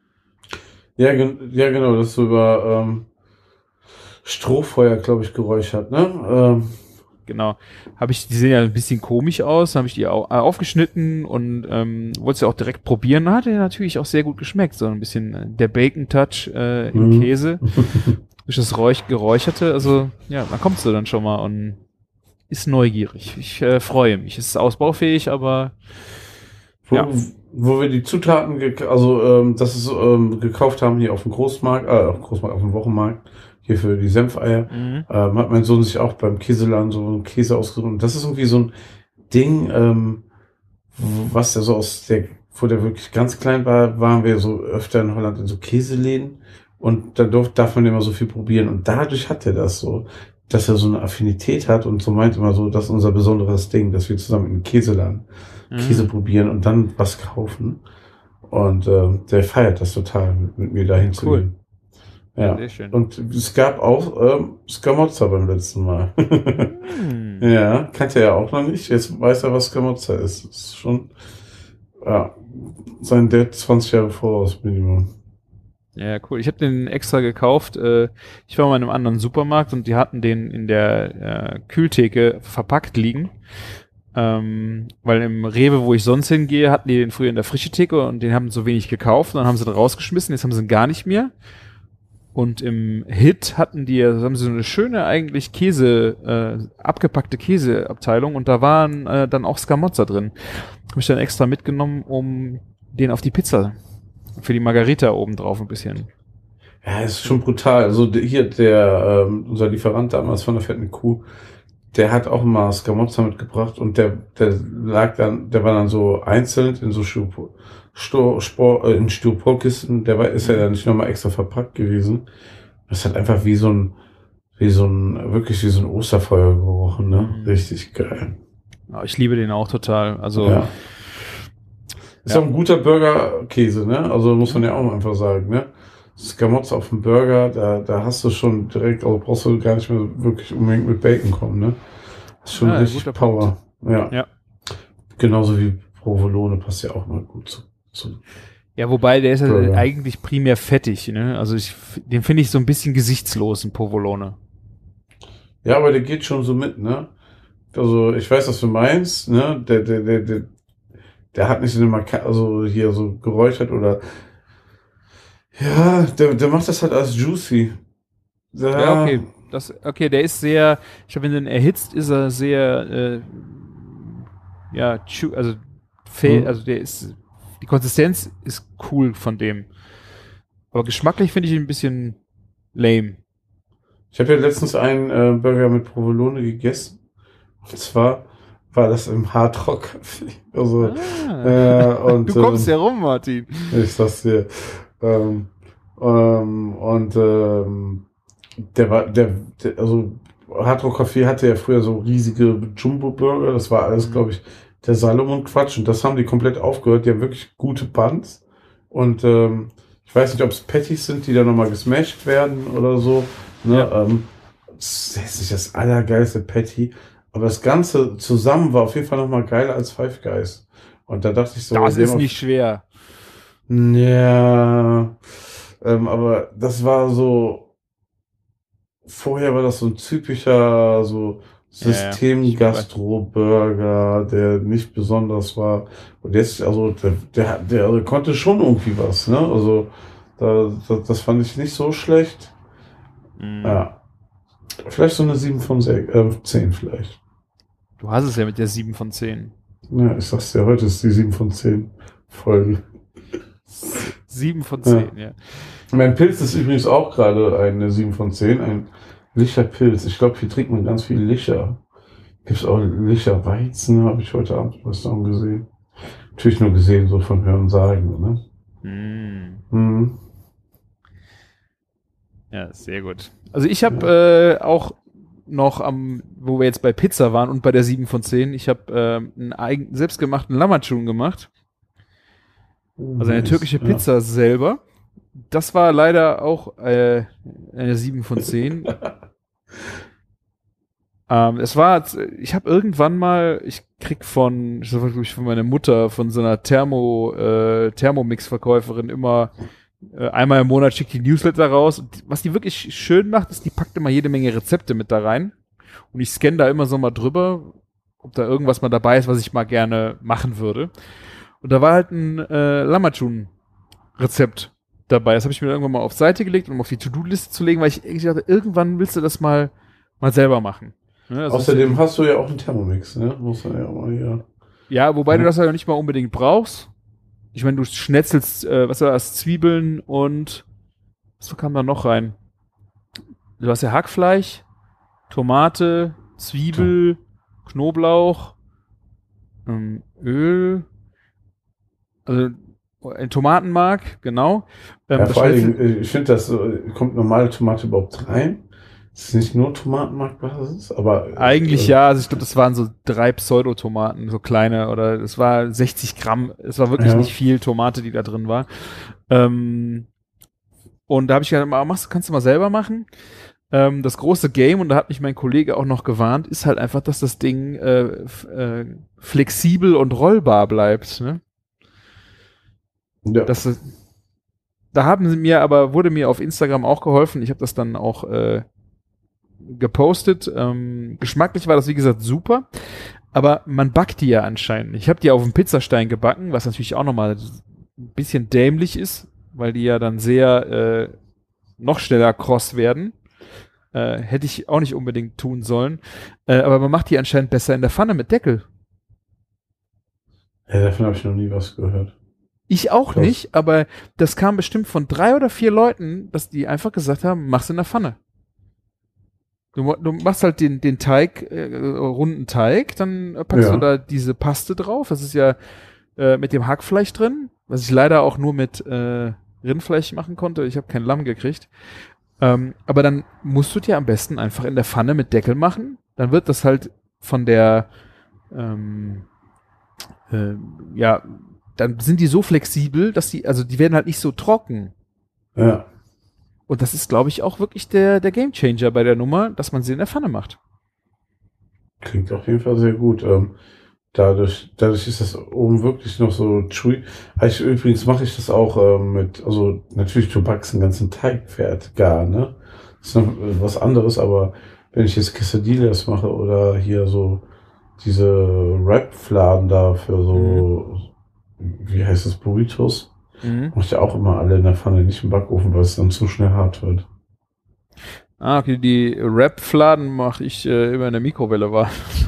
Ja, ja, genau, das ist so über Strohfeuer, glaube ich, geräuchert, ne?
Genau. Die sehen ja ein bisschen komisch aus, habe ich die auch aufgeschnitten und wollte sie auch direkt probieren. Hat ja natürlich auch sehr gut geschmeckt. So ein bisschen der Bacon-Touch im Käse. Durch das Geräucherte. Also, ja, da kommt sie dann schon mal und ist neugierig. Ich freue mich. Es ist ausbaufähig, aber ja.
Wo wir die Zutaten gekauft haben hier auf dem Großmarkt, auf dem Wochenmarkt, hier für die Senfeier, hat mein Sohn sich auch beim Käseladen so einen Käse ausgesucht. Und das ist irgendwie so ein Ding, was der so wo der wirklich ganz klein war, waren wir so öfter in Holland in so Käseläden und da darf man immer so viel probieren. Und dadurch hat er das so, dass er so eine Affinität hat und so meint immer so, das ist unser besonderes Ding, dass wir zusammen in den Käseladen Käse probieren und dann was kaufen. Und der feiert das total, mit mir dahin zu gehen. Ja,
sehr schön.
und es gab auch Scamozza beim letzten Mal. Ja, kannte er ja auch noch nicht. Jetzt weiß er, was Scamozza ist. Das ist schon, ja, sein Dad 20 Jahre voraus, Minimum.
Ja, cool. Ich habe den extra gekauft. Ich war mal in einem anderen Supermarkt und die hatten den in der Kühltheke verpackt liegen. Weil im Rewe, wo ich sonst hingehe, hatten die den früher in der frische Theke und den haben so wenig gekauft und dann haben sie den rausgeschmissen. Jetzt haben sie ihn gar nicht mehr. Und im Hit haben sie so eine schöne eigentlich abgepackte Käseabteilung und da waren dann auch Scamozza drin. Habe ich dann extra mitgenommen, um den auf die Pizza für die Margarita oben drauf ein bisschen.
Ja, ist schon brutal. Also hier unser Lieferant damals von der fetten Kuh, der hat auch mal Scamozza mitgebracht und der war dann so einzeln in so in Styroporkisten, ist ja dann nicht nochmal extra verpackt gewesen. Das hat einfach wirklich wie so ein Osterfeuer gerochen, ne? Richtig geil.
Ja, ich liebe den auch total. Also
ja. Ist auch ein guter Burger-Käse, ne? Also muss man ja auch einfach sagen, ne? Scamozza auf dem Burger, da hast du schon direkt, also brauchst du gar nicht mehr wirklich unbedingt mit Bacon kommen, ne? Das ist schon richtig Power. Ja. Genauso wie Provolone passt ja auch mal gut zu.
Ja, wobei der ist ja eigentlich primär fettig, ne? Also den finde ich so ein bisschen gesichtslos, ein Provolone.
Ja, aber der geht schon so mit, ne? Also ich weiß, was du meinst, ne? Der hat nicht so eine also hier so geräuchert oder ja, der macht das halt als juicy.
Ja, okay. Der ist sehr, ich glaube, wenn den erhitzt, ist er sehr, also der ist, die Konsistenz ist cool von dem. Aber geschmacklich finde ich ihn ein bisschen lame.
Ich habe ja letztens einen Burger mit Provolone gegessen. Und zwar war das im Hard Rock Café. Also, und,
du kommst ja rum, Martin.
Ich sag's dir. Also Hard Rock Café hatte ja früher so riesige Jumbo-Burger. Das war alles, glaube ich, der Salomon-Quatsch. Und das haben die komplett aufgehört. Die haben wirklich gute Buns. Und ich weiß nicht, ob es Patties sind, die da nochmal gesmashed werden oder so. Ne?
Ja.
Das ist nicht das allergeilste Patty. Aber das Ganze zusammen war auf jeden Fall nochmal geiler als Five Guys. Und da dachte ich so...
Das ist nicht schwer.
Ja, aber das war so... Vorher war das so ein typischer so System-Gastro-Burger, der nicht besonders war. Und jetzt, also der konnte schon irgendwie was, ne? Also das fand ich nicht so schlecht. Ja. Vielleicht so eine 7 von 10 vielleicht.
Du hast es ja mit der 7 von 10.
Ja, ich sag's dir, heute ist die 7 von 10 Folge.
7 von 10, ja.
Mein Pilz ist übrigens auch gerade eine 7 von 10, ein Licherpilz. Ich glaube, hier trinkt man ganz viel Licher. Gibt es auch Licherweizen, habe ich heute Abend was davon gesehen. Natürlich nur gesehen, so von Hören sagen, ne? Mhm.
Ja, sehr gut. Also ich habe auch noch wo wir jetzt bei Pizza waren und bei der 7 von 10, ich habe einen selbstgemachten Lammatschun gemacht. Also eine türkische Pizza selber. Das war leider auch eine 7 von 10. Ich habe irgendwann mal, das war, glaub ich, von meiner Mutter, von so einer Thermomix-Verkäuferin immer einmal im Monat schickt die Newsletter raus. Und was die wirklich schön macht, ist, die packt immer jede Menge Rezepte mit da rein. Und ich scanne da immer so mal drüber, ob da irgendwas mal dabei ist, was ich mal gerne machen würde. Und da war halt ein Lammatschun-Rezept dabei. Das habe ich mir irgendwann mal auf Seite gelegt, um auf die To-Do-Liste zu legen, weil ich dachte, irgendwann willst du das mal selber machen. Ja, also
außerdem hast du ja auch einen Thermomix, ne? Muss man ja auch mal hier.
Ja, wobei du das ja nicht mal unbedingt brauchst. Ich meine, du schnetzelst, was war das, Zwiebeln und was kam da noch rein? Du hast ja Hackfleisch, Tomate, Zwiebel, Knoblauch, Öl, also ein Tomatenmark, genau.
Ja, vor allen Dingen, ich finde, kommt normale Tomate überhaupt rein? Das ist nicht nur Tomatenmarkbasis, aber
eigentlich ja, also ich glaube, das waren so 3 Pseudotomaten, so kleine, oder es war 60 Gramm, es war wirklich nicht viel Tomate, die da drin war. Und da habe ich gedacht, kannst du mal selber machen. Das große Game, und da hat mich mein Kollege auch noch gewarnt, ist halt einfach, dass das Ding flexibel und rollbar bleibt. Ne?
Ja.
Wurde mir auf Instagram auch geholfen. Ich habe das dann auch gepostet. Geschmacklich war das, wie gesagt, super. Aber man backt die ja anscheinend. Ich habe die auf dem Pizzastein gebacken, was natürlich auch nochmal ein bisschen dämlich ist, weil die ja dann sehr noch schneller kross werden. Hätte ich auch nicht unbedingt tun sollen. Aber man macht die anscheinend besser in der Pfanne mit Deckel.
Ja, davon habe ich noch nie was gehört.
Ich auch nicht, aber das kam bestimmt von 3 oder 4 Leuten, dass die einfach gesagt haben, mach's in der Pfanne. Du machst halt den Teig, runden Teig, dann packst du da diese Paste drauf. Das ist ja mit dem Hackfleisch drin, was ich leider auch nur mit Rindfleisch machen konnte. Ich habe kein Lamm gekriegt. Aber dann musst du dir am besten einfach in der Pfanne mit Deckel machen. Dann wird das halt von der dann sind die so flexibel, dass die werden halt nicht so trocken.
Ja.
Und das ist, glaube ich, auch wirklich der Gamechanger bei der Nummer, dass man sie in der Pfanne macht.
Klingt auf jeden Fall sehr gut. Dadurch ist das oben wirklich noch so chewy. Übrigens mache ich das auch natürlich, du backst einen ganzen Teig gar, ne? Das ist noch was anderes, aber wenn ich jetzt Quesadillas mache oder hier so diese Wrap-Fladen da für so, wie heißt das, Burritos, mache ich ja auch immer alle in der Pfanne, nicht im Backofen, weil es dann zu schnell hart wird.
Ah, okay, die Wrap-Fladen mache ich immer in der Mikrowelle warm.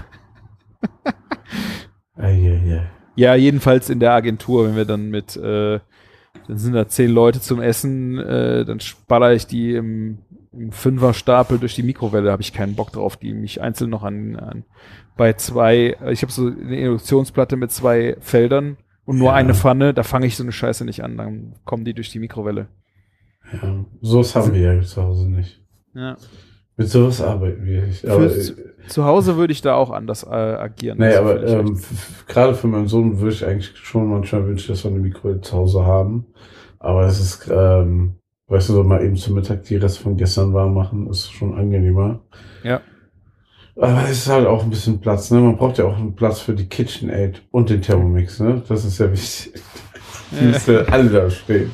Ja, jedenfalls in der Agentur, wenn wir dann dann sind da 10 Leute zum Essen, dann spaller ich die im 5er-Stapel durch die Mikrowelle, habe ich keinen Bock drauf, die mich einzeln noch bei 2, ich habe so eine Induktionsplatte mit 2 Feldern und nur eine Pfanne, da fange ich so eine Scheiße nicht an, dann kommen die durch die Mikrowelle.
Ja, sowas haben wir ja zu Hause nicht.
Ja.
Mit sowas arbeiten wir nicht.
Zu Hause würde ich da auch anders agieren.
Nee, aber gerade für meinen Sohn würde ich eigentlich schon manchmal wünschen, dass wir eine Mikrowelle zu Hause haben. Aber es ist, weißt du, so mal eben zum Mittag die Reste von gestern warm machen, ist schon angenehmer.
Ja.
Aber es ist halt auch ein bisschen Platz, ne? Man braucht ja auch einen Platz für die KitchenAid und den Thermomix, ne? Das ist ja wichtig. Die müssen alle da stehen.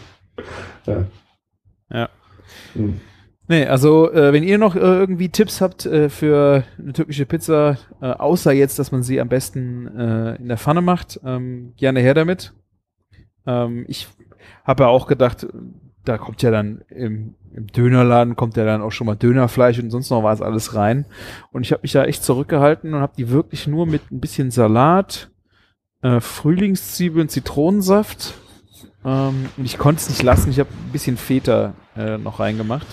Ja. Nee, also wenn ihr noch irgendwie Tipps habt für eine türkische Pizza, außer jetzt, dass man sie am besten in der Pfanne macht, gerne her damit. Ich habe ja auch gedacht, da kommt ja dann im Dönerladen kommt ja dann auch schon mal Dönerfleisch und sonst noch was alles rein. Und ich habe mich da echt zurückgehalten und habe die wirklich nur mit ein bisschen Salat, Frühlingszwiebeln, Zitronensaft, und ich konnte es nicht lassen. Ich habe ein bisschen Feta noch reingemacht.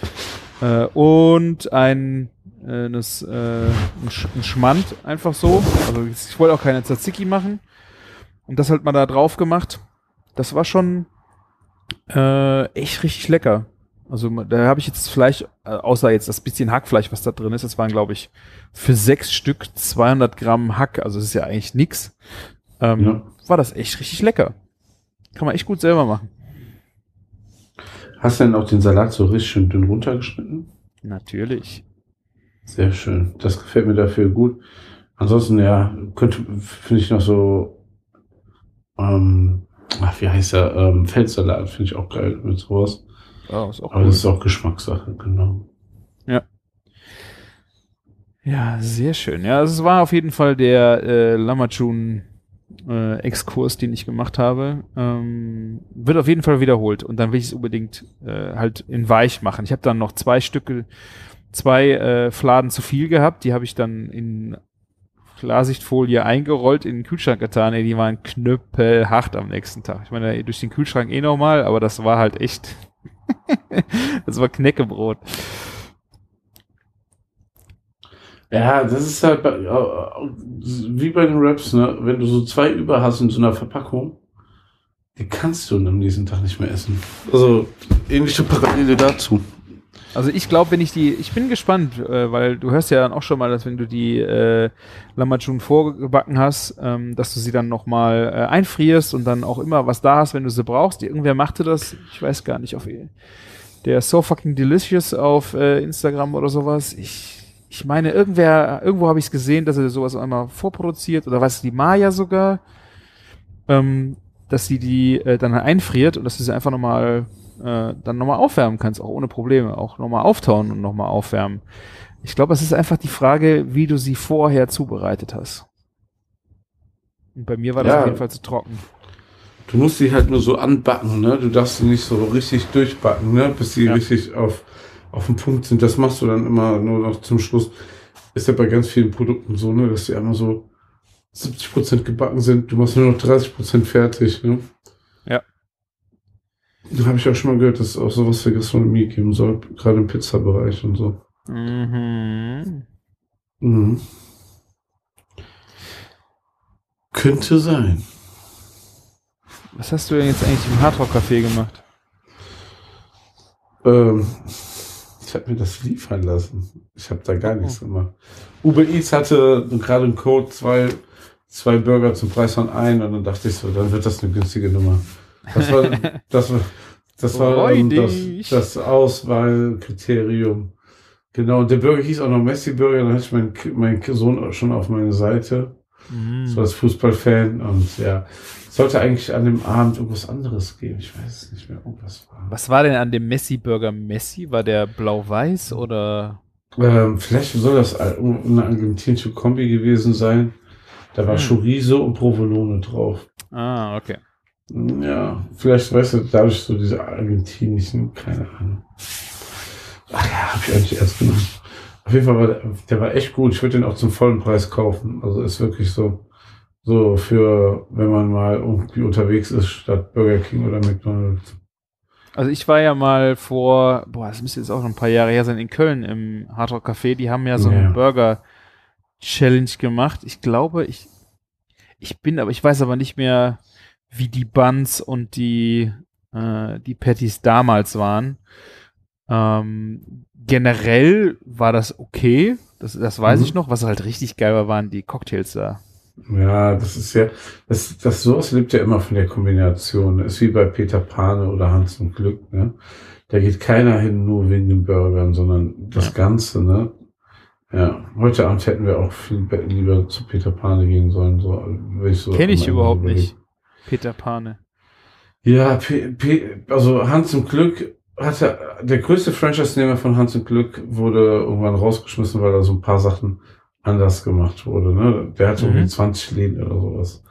Und ein Schmand einfach so. Also ich wollte auch keine Tzatziki machen. Und das halt mal da drauf gemacht. Das war schon echt richtig lecker. Also da habe ich jetzt Fleisch, außer jetzt das bisschen Hackfleisch, was da drin ist, das waren, glaube ich, für 6 Stück 200 Gramm Hack, also das ist ja eigentlich nix, war das echt richtig lecker. Kann man echt gut selber machen.
Hast du denn auch den Salat so richtig schön dünn runtergeschnitten?
Natürlich.
Sehr schön. Das gefällt mir dafür gut. Ansonsten, ja, finde ich noch so, wie heißt der? Feldsalat finde ich auch geil mit sowas.
Oh, ist auch
aber
cool.
das ist auch Geschmackssache, genau.
Ja. Ja, sehr schön. Ja, also es war auf jeden Fall der Lamachun Exkurs, den ich gemacht habe. Wird auf jeden Fall wiederholt und dann will ich es unbedingt halt in weich machen. Ich habe dann noch 2 Fladen zu viel gehabt, die habe ich dann in Klarsichtfolie eingerollt, in den Kühlschrank getan. Ey, die waren knüppelhart am nächsten Tag. Ich meine, durch den Kühlschrank normal, aber das war halt echt das war Knäckebrot.
Ja, das ist halt wie bei den Wraps, ne? Wenn du so 2 über hast in so einer Verpackung, die kannst du am nächsten Tag nicht mehr essen. Also ähnliche Parallele dazu.
Also ich glaube, ich bin gespannt, weil du hörst ja dann auch schon mal, dass wenn du die Lamachun vorgebacken hast, dass du sie dann nochmal einfrierst und dann auch immer was da hast, wenn du sie brauchst. Irgendwer machte das, ich weiß gar nicht, auf der So Fucking Delicious auf Instagram oder sowas. Ich meine, irgendwo habe ich es gesehen, dass er sowas einmal vorproduziert oder was, die Maya sogar, dass sie die dann einfriert und dass du sie einfach nochmal dann nochmal aufwärmen kannst, auch ohne Probleme, auch nochmal auftauen und nochmal aufwärmen. Ich glaube, es ist einfach die Frage, wie du sie vorher zubereitet hast. Und bei mir war das auf jeden Fall zu trocken.
Du musst sie halt nur so anbacken, ne? Du darfst sie nicht so richtig durchbacken, ne? Bis sie richtig auf dem Punkt sind. Das machst du dann immer nur noch zum Schluss. Ist ja bei ganz vielen Produkten so, ne? Dass die einmal so 70% gebacken sind. Du machst nur noch 30% fertig, ne?
Ja.
Da habe ich auch schon mal gehört, dass es auch sowas für Gastronomie geben soll, gerade im Pizza-Bereich und so.
Mhm.
Könnte sein.
Was hast du denn jetzt eigentlich im Hardrock-Café gemacht?
Ich habe mir das liefern lassen. Ich habe da gar nichts gemacht. Uber Eats hatte gerade einen Code, 2 Burger zum Preis von 1 und dann dachte ich so, dann wird das eine günstige Nummer. Das war das Auswahlkriterium. Genau, und der Burger hieß auch noch Messi Burger, dann hatte ich meinen Sohn schon auf meine Seite. So als Fußballfan und ja, sollte eigentlich an dem Abend irgendwas anderes geben. Ich weiß es nicht mehr, irgendwas war.
Was war denn an dem Messi-Burger Messi? War der blau-weiß oder?
Vielleicht soll das eine argentinische Kombi gewesen sein. Da war Chorizo und Provolone drauf.
Ah, okay.
Ja, vielleicht weißt du dadurch so diese argentinischen, keine Ahnung. Ach ja, hab ich eigentlich erst genommen. Auf jeden Fall der war echt gut. Ich würde den auch zum vollen Preis kaufen. Also ist wirklich so für, wenn man mal irgendwie unterwegs ist, statt Burger King oder McDonald's.
Also ich war ja mal das müsste jetzt auch noch ein paar Jahre her sein, in Köln im Hard Rock Café. Die haben ja so eine Burger-Challenge gemacht. Ich glaube, ich weiß aber nicht mehr, wie die Buns und die Patties damals waren. Generell war das okay. Das weiß ich noch. Was halt richtig geil war, waren die Cocktails da.
Ja, das ist ja, sowas lebt ja immer von der Kombination. Ist wie bei Peter Pane oder Hans und Glück, ne? Da geht keiner hin nur wegen den Burgern, sondern das Ganze, ne? Ja, heute Abend hätten wir auch viel lieber zu Peter Pane gehen sollen.
Kenn ich überhaupt nicht. Peter Pane.
Ja, also Hans und Glück der größte Franchise-Nehmer von Hans und Glück wurde irgendwann rausgeschmissen, weil da so ein paar Sachen anders gemacht wurde, ne? Der hatte irgendwie 20 Läden oder sowas.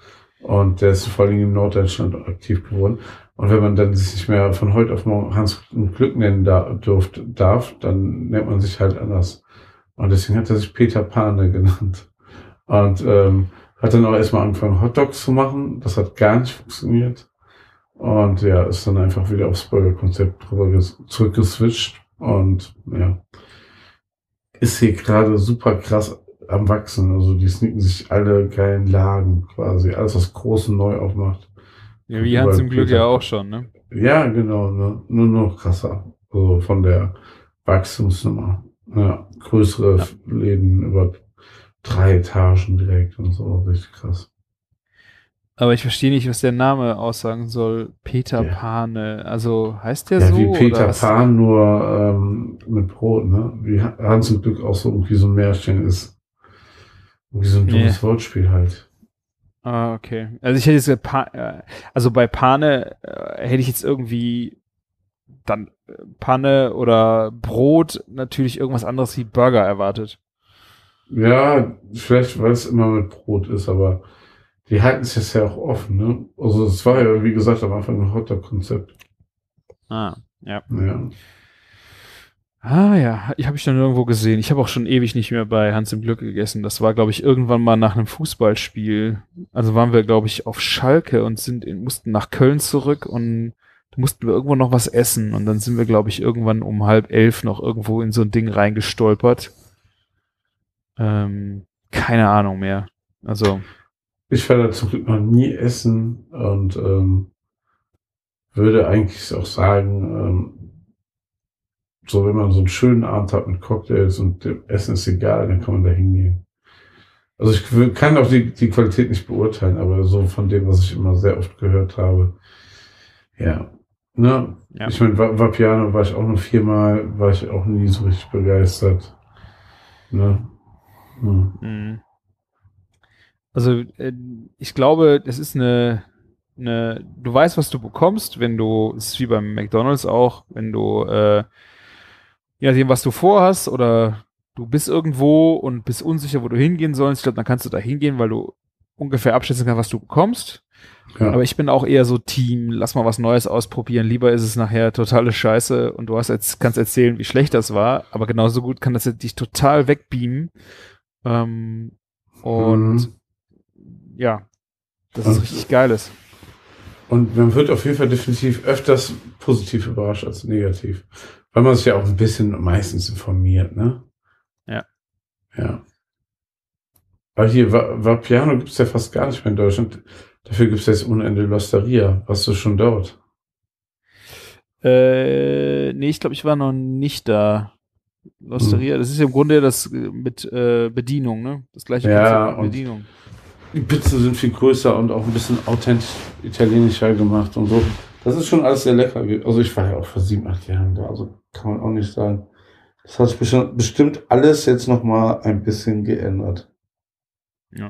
Und der ist vor allem in Norddeutschland aktiv geworden. Und wenn man dann sich nicht mehr von heute auf morgen Hans Glück nennen darf, dann nennt man sich halt anders. Und deswegen hat er sich Peter Pane genannt. Und hat dann auch erstmal angefangen, Hotdogs zu machen. Das hat gar nicht funktioniert. Und ja, ist dann einfach wieder aufs Burger-Konzept zurückgeswitcht. Und ja, ist hier gerade super krass am Wachsen. Also die sneaken sich alle geilen Lagen quasi. Alles, was groß und neu aufmacht.
Ja, wie Hans im Glück ja auch schon, ne?
Ja, genau. Ne? Nur noch krasser. Also von der Wachstumsnummer. Ja, größere Läden über 3 Etagen direkt und so. Richtig krass.
Aber ich verstehe nicht, was der Name aussagen soll. Peter Pane. Also heißt der
ja,
so?
Wie Peter
oder
Pan, nur mit Brot, ne? Wie Hans im Glück auch so irgendwie so ein Märchen ist. Irgendwie so ein dummes Wortspiel halt.
Ah, okay. Also ich hätte jetzt also bei Pane hätte ich jetzt irgendwie dann Panne oder Brot natürlich irgendwas anderes wie Burger erwartet.
Ja, vielleicht, weil es immer mit Brot ist, aber die halten es jetzt ja auch offen, ne? Also es war ja, wie gesagt, am Anfang ein Hotdog-Konzept.
Ah, ja.
Ja.
Ah ja, habe ich dann irgendwo gesehen. Ich habe auch schon ewig nicht mehr bei Hans im Glück gegessen. Das war, glaube ich, irgendwann mal nach einem Fußballspiel. Also waren wir, glaube ich, auf Schalke und mussten nach Köln zurück und mussten wir irgendwo noch was essen. Und dann sind wir, glaube ich, irgendwann um 10:30 noch irgendwo in so ein Ding reingestolpert. Keine Ahnung mehr. Also
Ich war da zum Glück noch nie essen und würde eigentlich auch sagen, so wenn man so einen schönen Abend hat mit Cocktails und dem Essen ist egal, dann kann man da hingehen. Also ich kann auch die Qualität nicht beurteilen, aber so von dem, was ich immer sehr oft gehört habe. Ja. Ne?
Ja.
Ich meine, Vapiano war ich auch nur 4-mal, war ich auch nie so richtig begeistert. Ne?
Also ich glaube, es ist du weißt, was du bekommst, es ist wie beim McDonald's auch, wenn du, je nachdem, was du vorhast oder du bist irgendwo und bist unsicher, wo du hingehen sollst, ich glaube, dann kannst du da hingehen, weil du ungefähr abschätzen kannst, was du bekommst. Ja. Aber ich bin auch eher so Team, lass mal was Neues ausprobieren, lieber ist es nachher totale Scheiße und du kannst erzählen, wie schlecht das war, aber genauso gut kann das dich total wegbeamen. Ja, das ist richtig Geiles.
Und man wird auf jeden Fall definitiv öfters positiv überrascht als negativ. Weil man sich ja auch ein bisschen meistens informiert, ne?
Ja.
Ja. Aber hier, Vapiano gibt es ja fast gar nicht mehr in Deutschland. Dafür gibt es jetzt ohne Ende L'Osteria. Warst du schon dort?
Nee, ich glaube, ich war noch nicht da. L'Osteria, das ist ja im Grunde das mit Bedienung, ne? Das gleiche
Prinzip
mit Bedienung.
Die Pizzen sind viel größer und auch ein bisschen authentisch italienischer gemacht und so. Das ist schon alles sehr lecker. Also ich war ja auch vor 7, 8 Jahren da, also kann man auch nicht sagen. Das hat sich bestimmt alles jetzt nochmal ein bisschen geändert.
Ja.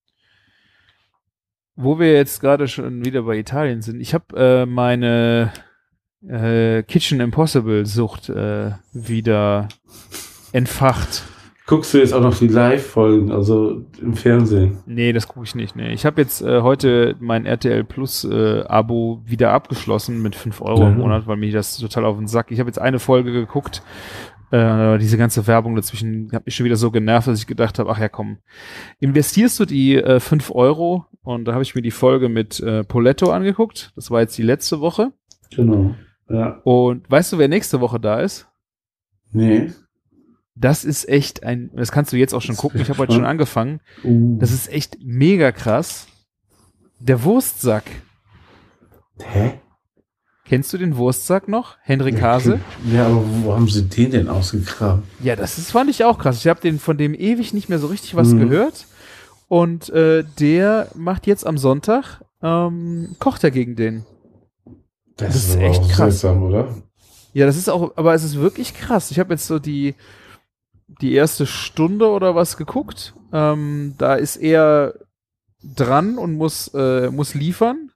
Wo wir jetzt gerade schon wieder bei Italien sind, ich habe meine Kitchen Impossible Sucht wieder entfacht.
Guckst du jetzt auch noch die Live-Folgen, also im Fernsehen?
Nee, das gucke ich nicht. Nee. Ich habe jetzt heute mein RTL Plus Abo wieder abgeschlossen mit 5 Euro im Monat, weil mich das total auf den Sack. Ich habe jetzt eine Folge geguckt, diese ganze Werbung dazwischen hat mich schon wieder so genervt, dass ich gedacht habe, ach ja komm, investierst du die 5 Euro und da habe ich mir die Folge mit Poletto angeguckt. Das war jetzt die letzte Woche.
Genau, ja.
Und weißt du, wer nächste Woche da ist?
Nee.
Das ist echt das kannst du jetzt auch schon gucken, ich habe heute schon angefangen. Das ist echt mega krass. Der Wurstsack.
Hä?
Kennst du den Wurstsack noch? Henrik Hase?
Ja, aber wo haben sie den denn ausgegraben?
Ja, fand ich auch krass. Ich habe von dem ewig nicht mehr so richtig was gehört. Und der macht jetzt am Sonntag, kocht er gegen den.
Das ist echt auch krass. Seltsam, oder?
Ja, aber es ist wirklich krass. Ich habe jetzt so die erste Stunde oder was geguckt. Da ist er dran und muss liefern.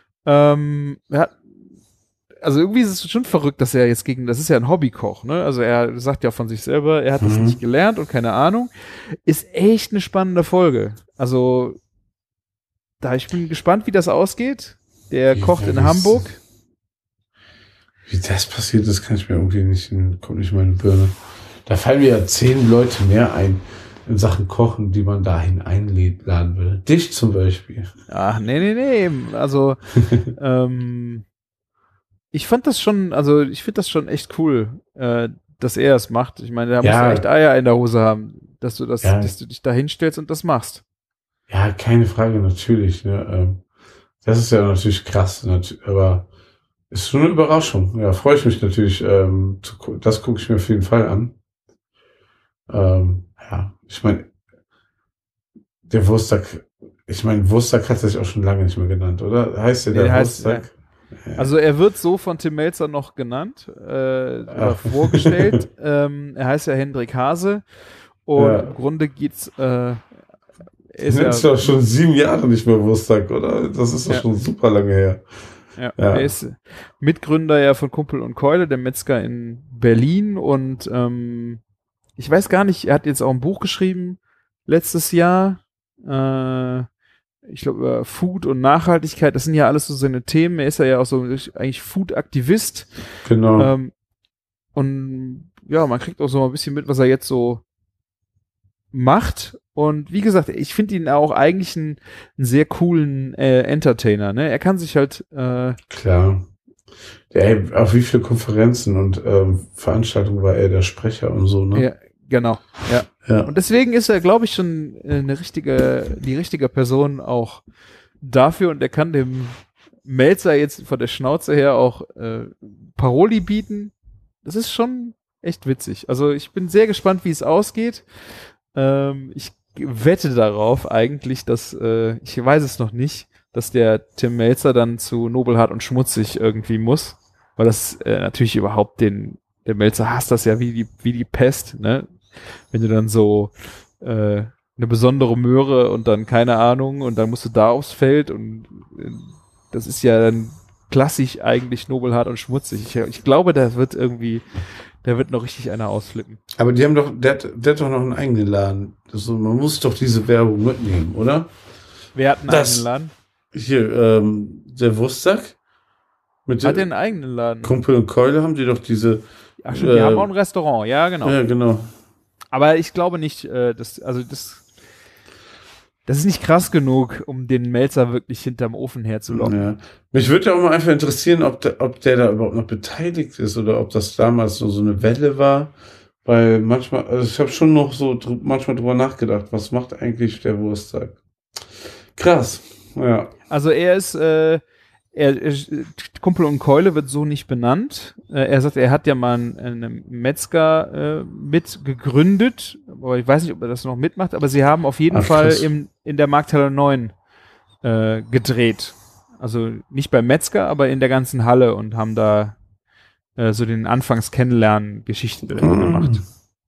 Also irgendwie ist es schon verrückt, dass er jetzt das ist ja ein Hobbykoch, ne? Also er sagt ja von sich selber, er hat das nicht gelernt und keine Ahnung. Ist echt eine spannende Folge. Also ich bin gespannt, wie das ausgeht. Der
Wie-
kocht in
wie-
Hamburg.
Wie das passiert ist, kann ich mir irgendwie kommt nicht in meine Birne. Da fallen mir ja 10 Leute mehr ein in Sachen Kochen, die man dahin einladen will. Dich zum Beispiel.
Ach, nee. Also, ich finde das schon echt cool, dass er es macht. Ich meine, da musst du echt Eier in der Hose haben, dass du dich da hinstellst und das machst.
Ja, keine Frage, natürlich. Ne? Das ist ja natürlich krass, aber ist schon eine Überraschung. Ja, freue ich mich natürlich. Das gucke ich mir auf jeden Fall an. Ja, ich meine, Wurstsack hat sich auch schon lange nicht mehr genannt, oder? Heißt der Wurstsack? Ja.
Also er wird so von Tim Melzer noch genannt, oder vorgestellt. Er heißt ja Hendrik Hase und im Grunde geht's
ist doch schon 7 Jahre nicht mehr Wurstsack, oder? Das ist doch schon super lange her.
Ja, er ist Mitgründer ja von Kumpel und Keule, der Metzger in Berlin und ich weiß gar nicht, er hat jetzt auch ein Buch geschrieben, letztes Jahr, ich glaube über Food und Nachhaltigkeit, das sind ja alles so seine Themen, er ist ja auch so eigentlich Food-Aktivist.
Genau.
Und ja, man kriegt auch so ein bisschen mit, was er jetzt so macht. Und wie gesagt, ich finde ihn auch eigentlich einen sehr coolen Entertainer. Ne? Er kann sich halt
klar. Auf wie viele Konferenzen und Veranstaltungen war er der Sprecher und so, ne?
Ja, genau. Ja. Und deswegen ist er, glaube ich, schon die richtige Person auch dafür. Und er kann dem Melzer jetzt von der Schnauze her auch Paroli bieten. Das ist schon echt witzig. Also ich bin sehr gespannt, wie es ausgeht. Ich wette darauf eigentlich, dass, ich weiß es noch nicht, dass der Tim Melzer dann zu Nobelhart und Schmutzig irgendwie muss, weil das natürlich überhaupt der Melzer hasst das ja wie die Pest, ne? Wenn du dann so eine besondere Möhre und dann keine Ahnung und dann musst du da aufs Feld und das ist ja dann klassisch eigentlich Nobelhart und Schmutzig. Ich glaube, der wird noch richtig einer ausflippen.
Aber die haben doch, der hat doch noch einen eigenen Laden. Man muss doch diese Werbung mitnehmen, oder?
Wer hat einen eigenen Laden?
Hier, der Wurstsack.
Hat der einen eigenen Laden?
Kumpel und Keule haben die doch diese.
Ach stimmt, die haben auch ein Restaurant, ja genau.
Ja, genau.
Aber ich glaube nicht, das ist nicht krass genug, um den Melzer wirklich hinterm Ofen herzulocken.
Ja. Mich würde ja auch mal einfach interessieren, ob der da überhaupt noch beteiligt ist oder ob das damals nur so eine Welle war. Weil manchmal, also ich habe schon noch so manchmal drüber nachgedacht, was macht eigentlich der Wurstsack? Krass, ja.
Also er ist, Kumpel und Keule wird so nicht benannt. Er sagt, er hat ja mal einen Metzger mit gegründet, aber ich weiß nicht, ob er das noch mitmacht, aber sie haben auf jeden Fall in der Markthalle 9 gedreht. Also nicht beim Metzger, aber in der ganzen Halle und haben da so den Anfangs-Kennenlernen-Geschichten gemacht.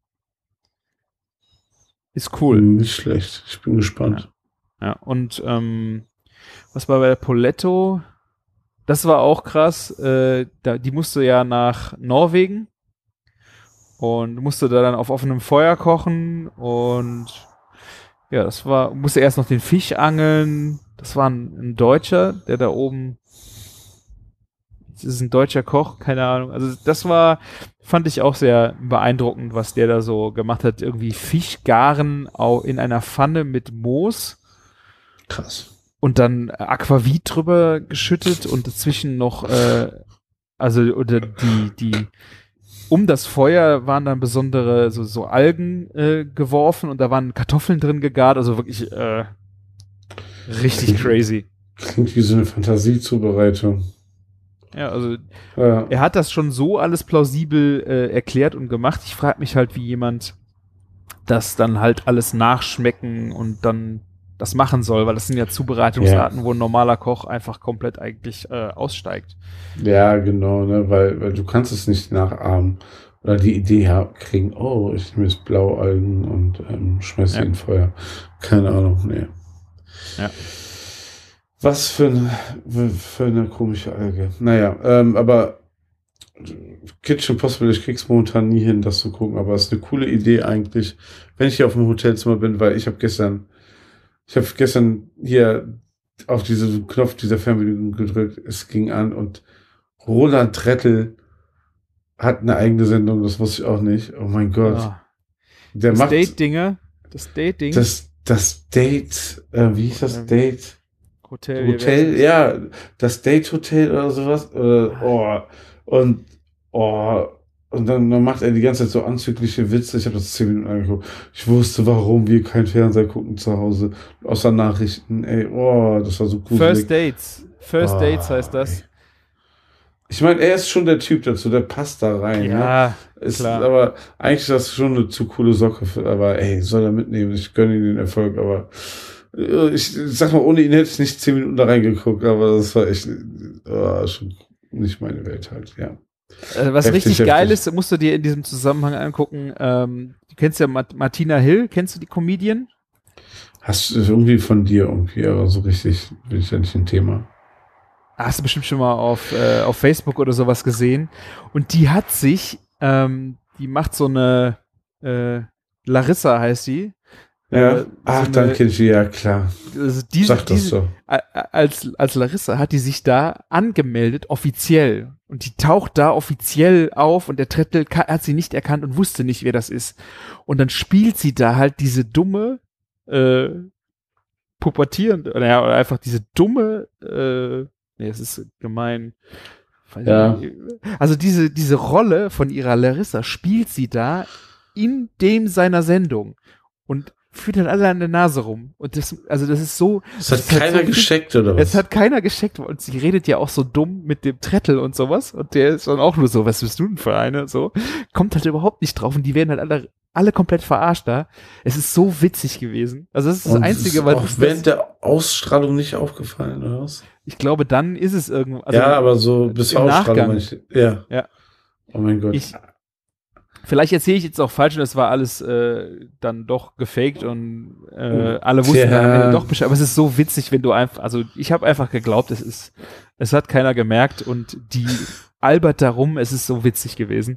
Ist cool.
Nicht schlecht. Ich bin gespannt.
Ja, und was war bei der Poletto? Das war auch krass. Die musste ja nach Norwegen und musste da dann auf offenem Feuer kochen und ja, musste erst noch den Fisch angeln. Das war ein Deutscher, der da oben, das ist ein deutscher Koch, keine Ahnung. Also fand ich auch sehr beeindruckend, was der da so gemacht hat. Irgendwie Fisch garen auch in einer Pfanne mit Moos.
Krass.
Und dann Aquavit drüber geschüttet und dazwischen noch, oder um das Feuer waren dann besondere so Algen geworfen und da waren Kartoffeln drin gegart, also wirklich richtig crazy.
Klingt wie so eine Fantasiezubereitung.
Ja, also er hat das schon so alles plausibel erklärt und gemacht. Ich frage mich halt, wie jemand das dann halt alles nachschmecken und dann das machen soll, weil das sind ja Zubereitungsarten, wo ein normaler Koch einfach komplett eigentlich aussteigt.
Ja, genau, ne, weil du kannst es nicht nachahmen oder die Idee kriegen, oh, ich nehme jetzt Blaualgen und schmeiße sie in Feuer. Keine Ahnung, nee.
Ja.
Was für eine komische Alge. Naja, aber Kitchen Impossible, ich krieg's momentan nie hin, das zu gucken, aber es ist eine coole Idee eigentlich, wenn ich hier auf dem Hotelzimmer bin, weil ich habe gestern hier auf diesen Knopf dieser Fernbedienung gedrückt, es ging an und Roland Trettel hat eine eigene Sendung, das wusste ich auch nicht. Oh mein Gott.
Ah.
Der
Das
macht
Date-Ding.
das Date, wie hieß das Date?
Hotel,
Ja, das Date-Hotel oder sowas. Und dann macht er die ganze Zeit so anzügliche Witze. Ich habe das 10 Minuten angeguckt. Ich wusste, warum wir kein Fernseher gucken zu Hause. Außer Nachrichten. Ey, das war so cool.
First Dates heißt das.
Ey. Ich meine, er ist schon der Typ dazu, der passt da rein.
Ja,
ne? Ist,
klar.
Aber eigentlich ist das schon eine zu coole Socke. Aber ey, soll er mitnehmen. Ich gönne ihm den Erfolg. Aber ich sag mal, ohne ihn hätte ich nicht 10 Minuten da reingeguckt. Aber das war echt schon nicht meine Welt halt, ja.
Was
Heftig,
richtig geil
heftig.
ist, musst du dir in diesem Zusammenhang angucken. Du kennst ja Martina Hill, kennst du die Comedian?
Hast du irgendwie von dir irgendwie, aber so richtig bin ich ja nicht ein Thema.
Hast du bestimmt schon mal auf Facebook oder sowas gesehen. Und die hat sich, die macht so eine Larissa heißt die.
Ja.
So
Dann kenn ich die, ja klar.
Also
Sag das so.
Als Larissa hat die sich da angemeldet, offiziell. Und die taucht da offiziell auf und der Trettel hat sie nicht erkannt und wusste nicht, wer das ist. Und dann spielt sie da halt diese dumme, pubertierende, oder einfach diese dumme, es ist gemein.
Ja.
Also diese Rolle von ihrer Larissa spielt sie da in seiner Sendung. Und führt halt alle an der Nase rum. Und das ist so.
Das hat keiner gescheckt, oder was?
Es hat keiner gescheckt. Und sie redet ja auch so dumm mit dem Trettel und sowas. Und der ist dann auch nur so, was bist du denn für eine? So. Kommt halt überhaupt nicht drauf. Und die werden halt alle komplett verarscht da. Es ist so witzig gewesen. Also das ist das Einzige, weil.
Auch während der Ausstrahlung nicht aufgefallen, oder was?
Ich glaube, dann ist es irgendwo. Also
ja, aber so bis zur Ausstrahlung. Ja. Oh mein Gott.
Vielleicht erzähle ich jetzt auch falsch und es war alles dann doch gefaked und alle wussten dann am Ende doch Bescheid. Aber es ist so witzig, wenn du einfach, also ich habe einfach geglaubt, es hat keiner gemerkt und die albert darum, es ist so witzig gewesen.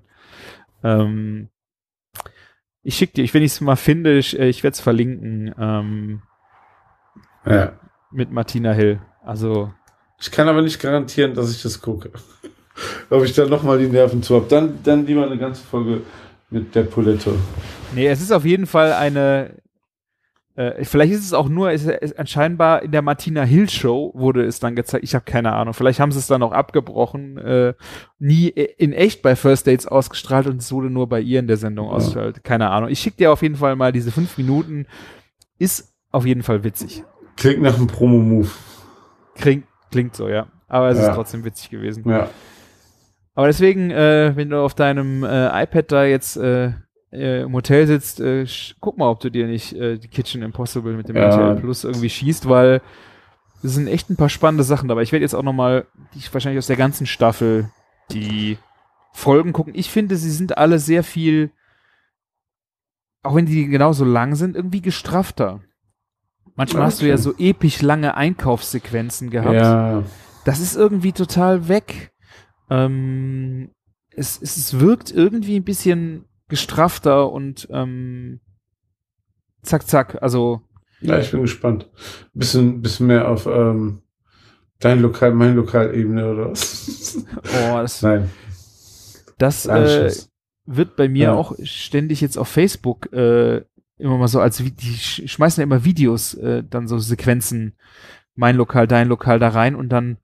Ich schicke dir, wenn ich es mal finde, ich werde es verlinken mit Martina Hill. Also
ich kann aber nicht garantieren, dass ich das gucke. Ob ich da nochmal die Nerven zu habe. Dann lieber eine ganze Folge mit der Poletto.
Nee, es ist auf jeden Fall eine vielleicht ist es auch nur, anscheinend in der Martina Hill Show wurde es dann gezeigt, ich habe keine Ahnung, vielleicht haben sie es dann auch abgebrochen, nie in echt bei First Dates ausgestrahlt und es wurde nur bei ihr in der Sendung ausgestrahlt, keine Ahnung. Ich schicke dir auf jeden Fall mal diese 5 Minuten, ist auf jeden Fall witzig.
Klingt nach einem Promo-Move.
Klingt so, ja, aber es ist trotzdem witzig gewesen.
Ja.
Aber deswegen, wenn du auf deinem iPad da jetzt im Hotel sitzt, guck mal, ob du dir nicht die Kitchen Impossible mit dem RTL Plus irgendwie schießt, weil es sind echt ein paar spannende Sachen dabei. Ich werde jetzt auch nochmal, wahrscheinlich aus der ganzen Staffel, die Folgen gucken. Ich finde, sie sind alle sehr viel, auch wenn die genauso lang sind, irgendwie gestraffter. Manchmal hast du ja so episch lange Einkaufssequenzen gehabt.
Ja.
Das ist irgendwie total weg. Es wirkt irgendwie ein bisschen gestraffter und zack, also.
Ja, ich bin gespannt. Bisschen mehr auf dein Lokal, mein Lokal-Ebene oder was? Nein.
Das wird bei mir auch ständig jetzt auf Facebook immer mal so die schmeißen ja immer Videos, dann so Sequenzen, mein Lokal, dein Lokal da rein und dann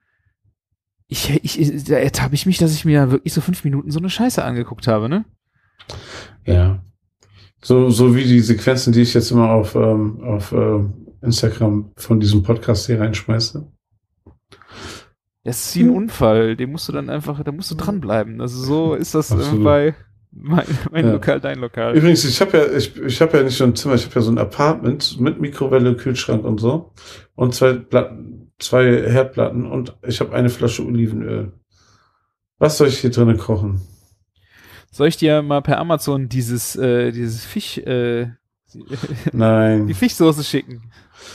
da ertappe ich mich, dass ich mir wirklich so 5 Minuten so eine Scheiße angeguckt habe, ne?
Ja. So wie die Sequenzen, die ich jetzt immer auf Instagram von diesem Podcast hier reinschmeiße.
Das ist wie ein Unfall, da musst du dranbleiben. Also so ist das bei mein Lokal, dein Lokal.
Übrigens, ich habe ja nicht so ein Zimmer, ich habe ja so ein Apartment mit Mikrowelle, Kühlschrank und so und 2 Herdplatten und ich habe eine Flasche Olivenöl. Was soll ich hier drinnen kochen?
Soll ich dir mal per Amazon dieses Fisch,
Nein.
die Fischsoße schicken?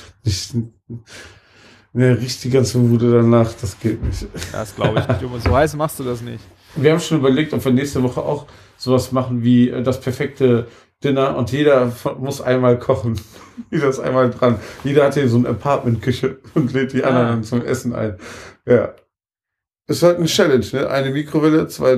Riecht die ganze Wut danach, das geht nicht.
Das glaube ich nicht. So heiß machst du das nicht.
Wir haben schon überlegt, ob wir nächste Woche auch sowas machen wie das perfekte Dinner und jeder muss einmal kochen. Jeder ist einmal dran. Jeder hat hier so eine Apartment-Küche und lädt die anderen dann zum Essen ein. Ja. Ist halt eine Challenge, ne? Eine Mikrowelle, zwei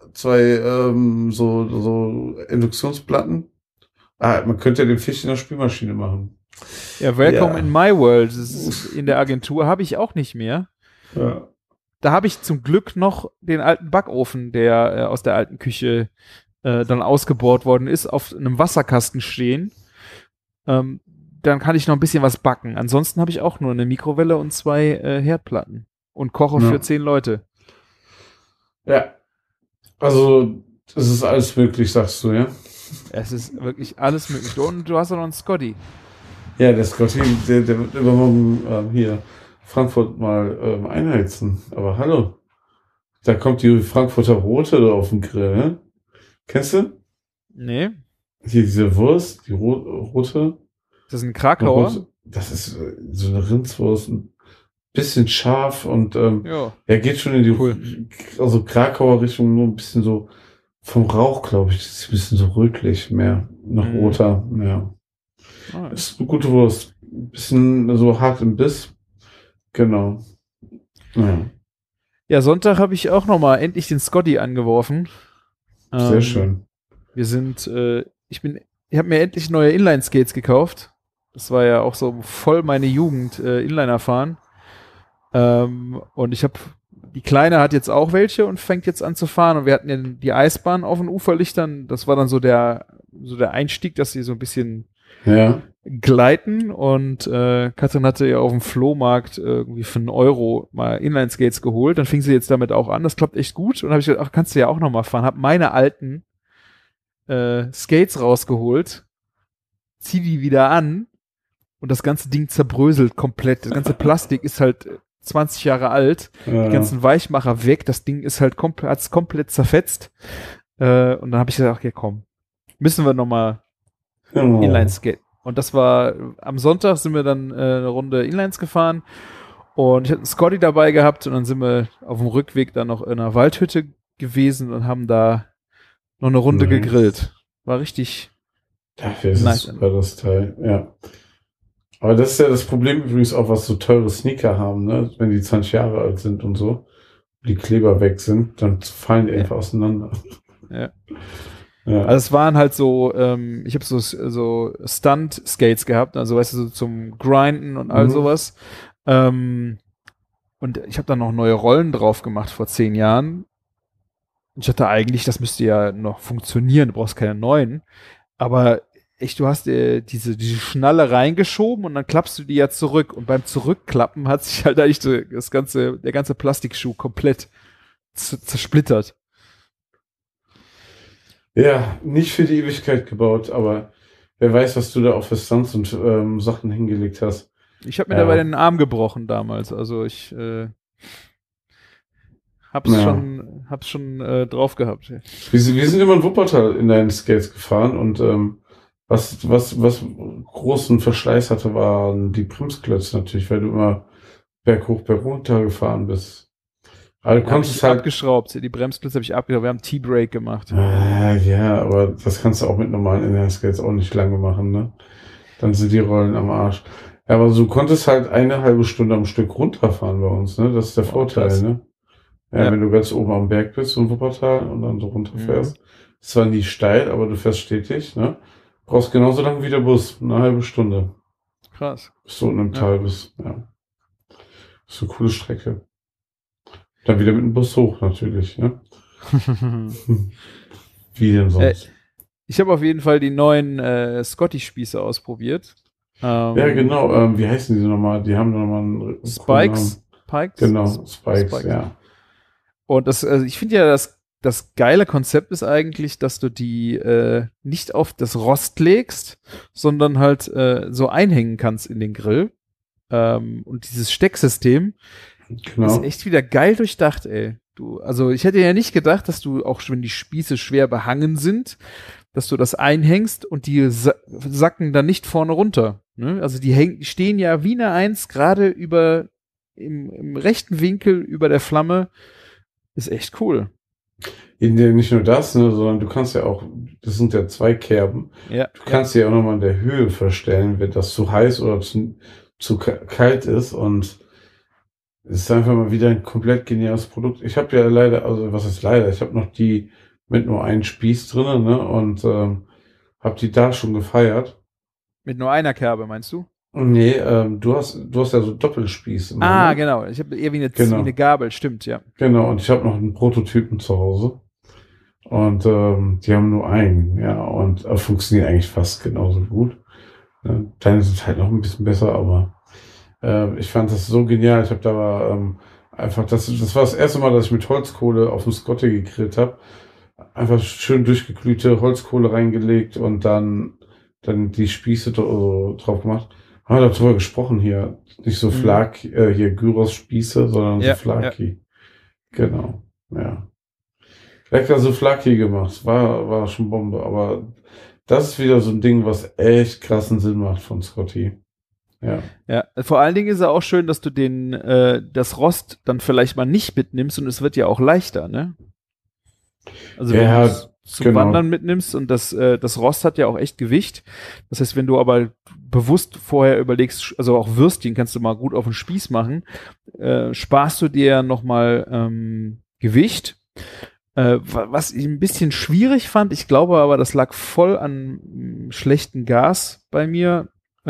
so Induktionsplatten. Man könnte ja den Fisch in der Spülmaschine machen.
Ja, welcome in my world. Das ist, in der Agentur habe ich auch nicht mehr.
Ja.
Da habe ich zum Glück noch den alten Backofen, der aus der alten Küche dann ausgebohrt worden ist, auf einem Wasserkasten stehen. Dann kann ich noch ein bisschen was backen. Ansonsten habe ich auch nur eine Mikrowelle und 2 Herdplatten und koche für 10 Leute.
Ja. Also, es ist alles möglich, sagst du, ja?
Es ist wirklich alles möglich. Und du hast auch noch einen Scotty.
Ja, der Scotty, der wird übermorgen hier Frankfurt mal einheizen. Aber hallo, da kommt die Frankfurter Rote da auf den Grill, ne? Kennst du?
Nee.
Hier diese Wurst, die rote.
Das ist ein Krakauer.
Das ist so eine Rindswurst, ein bisschen scharf und
Ja.
er geht schon in die also Krakauer Richtung, nur ein bisschen so vom Rauch, glaube ich. Das ist ein bisschen so rötlich, mehr nach roter. Ja. Ist eine gute Wurst. Ein bisschen so hart im Biss. Genau.
Ja, Sonntag habe ich auch noch mal endlich den Scotty angeworfen.
Sehr schön.
Wir sind, ich habe mir endlich neue Inline-Skates gekauft. Das war ja auch so voll meine Jugend, Inliner fahren. Und die Kleine hat jetzt auch welche und fängt jetzt an zu fahren. Und wir hatten ja die Eisbahn auf den Uferlichtern. Das war dann so der Einstieg, dass sie so ein bisschen gleiten. Und Katrin hatte ja auf dem Flohmarkt irgendwie für €1 mal Inline-Skates geholt. Dann fing sie jetzt damit auch an. Das klappt echt gut. Und habe ich gedacht, ach, kannst du ja auch noch mal fahren. Hab meine alten Skates rausgeholt, zieh die wieder an und das ganze Ding zerbröselt komplett. Das ganze Plastik ist halt 20 Jahre alt.
Ja.
Die ganzen Weichmacher weg. Das Ding ist halt hat's komplett zerfetzt. Und dann habe ich gesagt, okay, komm, müssen wir nochmal Inline-Skate. Und das war, am Sonntag sind wir dann eine Runde Inlines gefahren und ich hatte einen Scotty dabei gehabt und dann sind wir auf dem Rückweg dann noch in einer Waldhütte gewesen und haben da noch eine Runde gegrillt. War richtig
Dafür ist es super, das Teil, ja. Aber das ist ja das Problem übrigens auch, was so teure Sneaker haben, ne? Wenn die 20 Jahre alt sind und so, die Kleber weg sind, dann fallen die einfach auseinander. Ja.
Also es waren halt so, ich habe so Stunt-Skates gehabt, also weißt du, so zum Grinden und all sowas. Und ich habe dann noch neue Rollen drauf gemacht vor 10 Jahren. Ich dachte eigentlich, das müsste ja noch funktionieren, du brauchst keine neuen. Aber echt, du hast diese Schnalle reingeschoben und dann klappst du die ja zurück. Und beim Zurückklappen hat sich halt eigentlich der ganze Plastikschuh komplett zersplittert.
Ja, nicht für die Ewigkeit gebaut, aber wer weiß, was du da auch für Stunts und Sachen hingelegt hast.
Ich habe mir dabei den Arm gebrochen damals, also ich hab's schon drauf gehabt.
Wir sind immer in Wuppertal in deinen Skates gefahren und was großen Verschleiß hatte, waren die Bremsklötze natürlich, weil du immer berghoch, bergunter gefahren bist. Also konntest halt
abgeschraubt, die Bremsklötze habe ich abgeschraubt, wir haben T-Brake gemacht.
Ja, aber das kannst du auch mit normalen Inline-Skates auch nicht lange machen, ne? Dann sind die Rollen am Arsch. Ja, aber du konntest halt eine halbe Stunde am Stück runterfahren bei uns, ne? Das ist der Vorteil, ne? Ja, wenn du ganz oben am Berg bist, so in Wuppertal, und dann so runterfährst. Ist zwar nie steil, aber du fährst stetig, ne? Brauchst genauso lange wie der Bus, eine halbe Stunde.
Krass.
Bis du unten im Tal bist, ja. Ist eine coole Strecke. Dann wieder mit dem Bus hoch, natürlich, ne? Wie denn sonst?
Ich habe auf jeden Fall die neuen Scotty-Spieße ausprobiert.
Ja, genau. Wie heißen die nochmal? Die haben nochmal einen
Spikes.
Genau, Spikes, ja.
Und ich finde ja, das geile Konzept ist eigentlich, dass du die nicht auf das Rost legst, sondern halt so einhängen kannst in den Grill. Und dieses Stecksystem ist echt wieder geil durchdacht, ey. Also ich hätte ja nicht gedacht, dass du, auch wenn die Spieße schwer behangen sind, dass du das einhängst und die sacken dann nicht vorne runter. Ne? Also die stehen ja wie eine Eins gerade im rechten Winkel über der Flamme. Ist echt cool.
Nicht nur das, ne, sondern du kannst ja auch, das sind ja 2 Kerben,
Ja.
du kannst sie ja auch nochmal in der Höhe verstellen, wenn das zu heiß oder zu kalt ist, und es ist einfach mal wieder ein komplett geniales Produkt. Ich habe ja leider, also was ist leider, ich habe noch die mit nur einem Spieß drinnen, ne, und habe die da schon gefeiert.
Mit nur einer Kerbe, meinst du?
Nee, du hast ja so Doppelspieß immer,
Ah,
ne?
genau. Ich habe eher wie
Genau.
eine Gabel, stimmt, ja.
Genau, und ich habe noch einen Prototypen zu Hause. Und die haben nur einen, ja, und funktionieren eigentlich fast genauso gut. Deine sind halt noch ein bisschen besser, aber ich fand das so genial. Ich habe da einfach, das war das erste Mal, dass ich mit Holzkohle auf dem Scotty gegrillt habe. Einfach schön durchgeglühte Holzkohle reingelegt und dann die Spieße drauf gemacht. Haben wir darüber gesprochen hier. Nicht so hier Gyros-Spieße, sondern so
Ja,
Flaki. Genau, ja. Lecker Souvlaki gemacht. War schon Bombe. Aber das ist wieder so ein Ding, was echt krassen Sinn macht von Scotty. Ja.
ja. Vor allen Dingen ist es auch schön, dass du das Rost dann vielleicht mal nicht mitnimmst und es wird ja auch leichter, ne? Also wenn
Ja,
du es zum
genau.
Wandern mitnimmst und das Rost hat ja auch echt Gewicht. Das heißt, wenn du aber bewusst vorher überlegst, also auch Würstchen kannst du mal gut auf den Spieß machen, sparst du dir nochmal Gewicht. Was ich ein bisschen schwierig fand, ich glaube aber, das lag voll an schlechten Gas bei mir.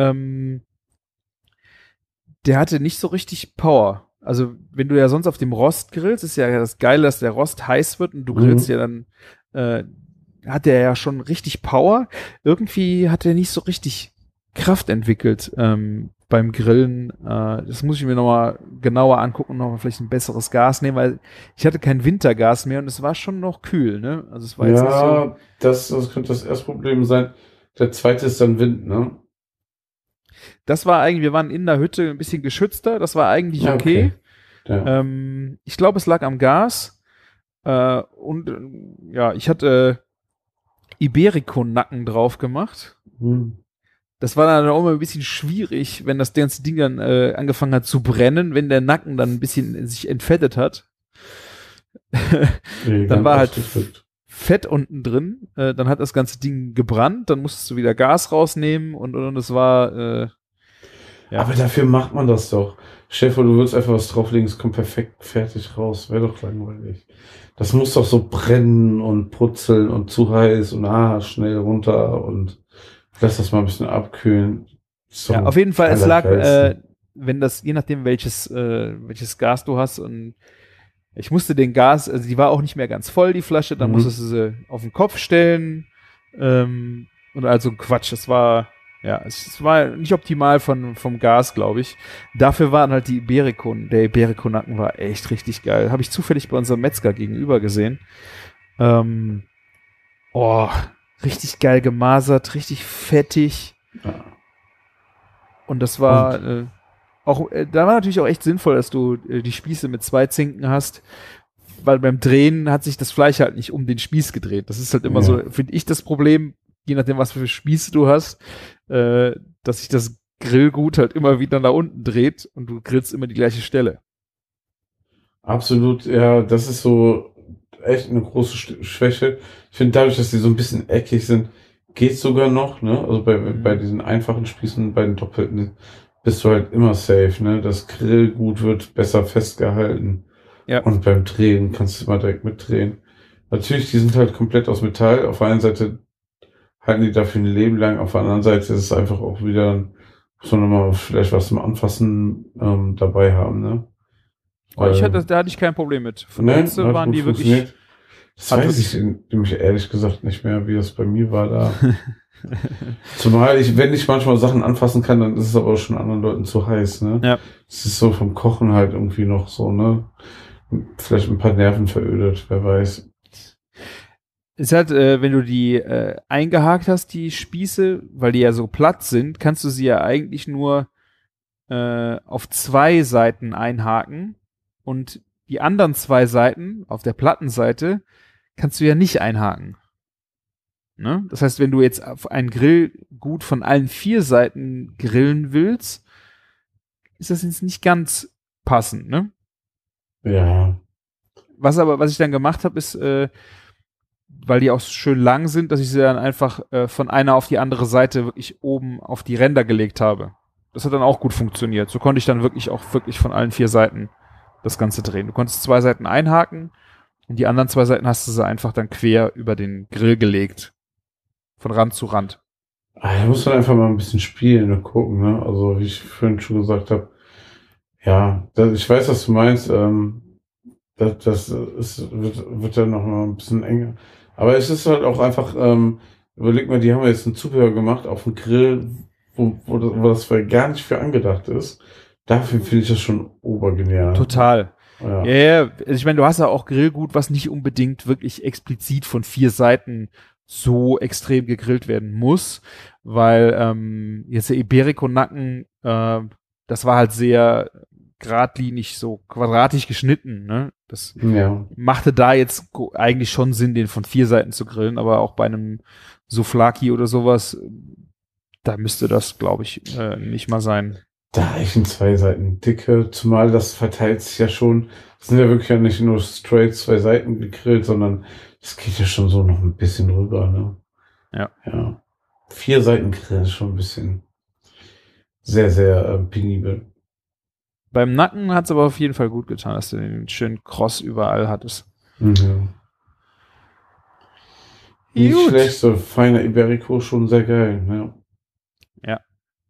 Der hatte nicht so richtig Power. Also, wenn du ja sonst auf dem Rost grillst, ist ja das Geile, dass der Rost heiß wird und du grillst ja dann, hat der ja schon richtig Power. Irgendwie hat er nicht so richtig Kraft entwickelt beim Grillen. Das muss ich mir nochmal genauer angucken und nochmal vielleicht ein besseres Gas nehmen, weil ich hatte kein Wintergas mehr und es war schon noch kühl, ne? Also es war jetzt nicht so.
Ja, das könnte das erste Problem sein. Der zweite ist dann Wind, ne?
Das war eigentlich, wir waren in der Hütte ein bisschen geschützter, das war eigentlich
Ja,
okay.
Ja.
Ich glaube, es lag am Gas. Ja, ich hatte Iberico-Nacken drauf gemacht.
Hm.
Das war dann auch immer ein bisschen schwierig, wenn das ganze Ding dann angefangen hat zu brennen, wenn der Nacken dann ein bisschen sich entfettet hat. Dann war halt Fett unten drin, dann hat das ganze Ding gebrannt, dann musstest du wieder Gas rausnehmen und es war ja.
Aber dafür macht man das doch. Chef, du willst einfach was drauflegen, es kommt perfekt fertig raus. Wäre doch langweilig. Das muss doch so brennen und putzeln und zu heiß und schnell runter und lass das mal ein bisschen abkühlen.
Ja, auf jeden Fall, es lag, wenn das, je nachdem welches Gas du hast, und ich musste den Gas, also die war auch nicht mehr ganz voll, die Flasche, dann musstest du sie auf den Kopf stellen und also Quatsch, es war nicht optimal vom Gas, glaube ich. Dafür waren halt der Iberico-Nacken war echt richtig geil. Habe ich zufällig bei unserem Metzger gegenüber gesehen. Richtig geil gemasert, richtig fettig.
Ja.
Und das war da war natürlich auch echt sinnvoll, dass du die Spieße mit 2 Zinken hast, weil beim Drehen hat sich das Fleisch halt nicht um den Spieß gedreht. Das ist halt immer so, finde ich, das Problem, je nachdem, was für Spieße du hast, dass sich das Grillgut halt immer wieder nach unten dreht und du grillst immer die gleiche Stelle.
Absolut, ja, das ist so echt eine große Schwäche. Ich finde, dadurch, dass die so ein bisschen eckig sind, geht's sogar noch, ne? Also bei diesen einfachen Spießen, bei den doppelten, bist du halt immer safe, ne? Das Grillgut wird besser festgehalten.
Ja.
Und beim Drehen kannst du immer direkt mitdrehen. Natürlich, die sind halt komplett aus Metall. Auf der einen Seite halten die dafür ein Leben lang, auf der anderen Seite ist es einfach auch wieder, muss man nochmal vielleicht was zum Anfassen dabei haben, ne?
Da hatte ich kein Problem mit. Von der Hitze waren die wirklich.
Das weiß ich nämlich ehrlich gesagt nicht mehr, wie das bei mir war da. Zumal wenn ich manchmal Sachen anfassen kann, dann ist es aber schon anderen Leuten zu heiß, ne?
Ja.
Es ist so vom Kochen halt irgendwie noch so, ne? Vielleicht ein paar Nerven verödet, wer weiß.
Ist halt, wenn du die eingehakt hast, die Spieße, weil die ja so platt sind, kannst du sie ja eigentlich nur auf 2 Seiten einhaken und die anderen 2 Seiten auf der Plattenseite kannst du ja nicht einhaken. Ne? Das heißt, wenn du jetzt auf ein Grillgut von allen 4 Seiten grillen willst, ist das jetzt nicht ganz passend, ne?
Ja.
was ich dann gemacht habe, ist, weil die auch schön lang sind, dass ich sie dann einfach von einer auf die andere Seite wirklich oben auf die Ränder gelegt habe. Das hat dann auch gut funktioniert. So konnte ich dann wirklich von allen 4 Seiten das Ganze drehen. Du konntest 2 Seiten einhaken und die anderen 2 Seiten hast du sie einfach dann quer über den Grill gelegt. Von Rand zu Rand.
Da muss man einfach mal ein bisschen spielen und gucken, ne? Also, wie ich vorhin schon gesagt habe, ja, ich weiß, was du meinst. Wird dann noch mal ein bisschen enger. Aber es ist halt auch einfach, überleg mal, die haben jetzt ein Zubehör gemacht auf dem Grill, wo das gar nicht für angedacht ist. Dafür finde ich das schon obergenial.
Total.
Ja.
Ja, also ich meine, du hast ja auch Grillgut, was nicht unbedingt wirklich explizit von 4 Seiten so extrem gegrillt werden muss, weil jetzt der Iberico-Nacken, das war halt sehr geradlinig, so quadratisch geschnitten, ne? Das machte da jetzt eigentlich schon Sinn, den von 4 Seiten zu grillen, aber auch bei einem Souvlaki oder sowas, da müsste das, glaube ich, nicht mal sein.
Da reichen 2 Seiten dicke, zumal das verteilt sich ja schon, das sind ja wirklich ja nicht nur straight 2 Seiten gegrillt, sondern das geht ja schon so noch ein bisschen rüber, ne? Ja. 4 Seiten grillen ist schon ein bisschen sehr, sehr penibel.
Beim Nacken hat es aber auf jeden Fall gut getan, dass du den schönen Cross überall hattest.
Mhm. Nicht
Gut.
schlecht, so feiner Iberico, schon sehr geil, ja.
Ja.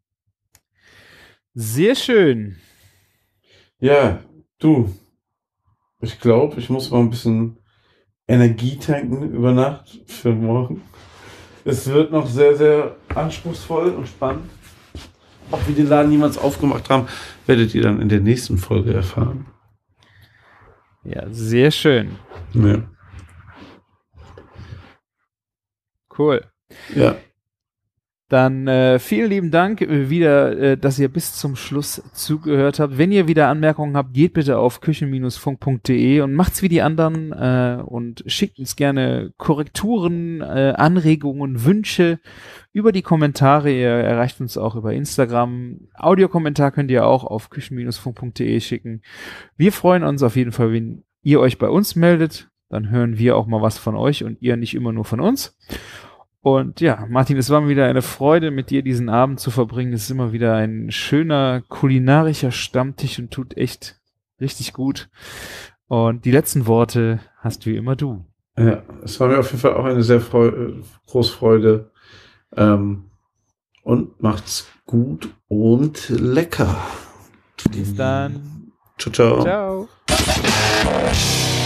Sehr schön.
Ja, du, ich glaube, ich muss mal ein bisschen Energie tanken über Nacht für morgen. Es wird noch sehr, sehr anspruchsvoll und spannend. Ob wir den Laden niemals aufgemacht haben, werdet ihr dann in der nächsten Folge erfahren.
Ja, sehr schön.
Ja.
Cool.
Ja.
Dann vielen lieben Dank wieder, dass ihr bis zum Schluss zugehört habt. Wenn ihr wieder Anmerkungen habt, geht bitte auf küchen-funk.de und macht's wie die anderen und schickt uns gerne Korrekturen, Anregungen, Wünsche über die Kommentare. Ihr erreicht uns auch über Instagram. Audiokommentar könnt ihr auch auf küchen-funk.de schicken. Wir freuen uns auf jeden Fall, wenn ihr euch bei uns meldet. Dann hören wir auch mal was von euch und ihr nicht immer nur von uns. Und ja, Martin, es war mir wieder eine Freude, mit dir diesen Abend zu verbringen. Es ist immer wieder ein schöner kulinarischer Stammtisch und tut echt richtig gut. Und die letzten Worte hast wie immer du.
Ja, es war mir auf jeden Fall auch eine sehr große Freude. Und macht's gut und lecker.
Bis dann.
Ciao, ciao.
Ciao.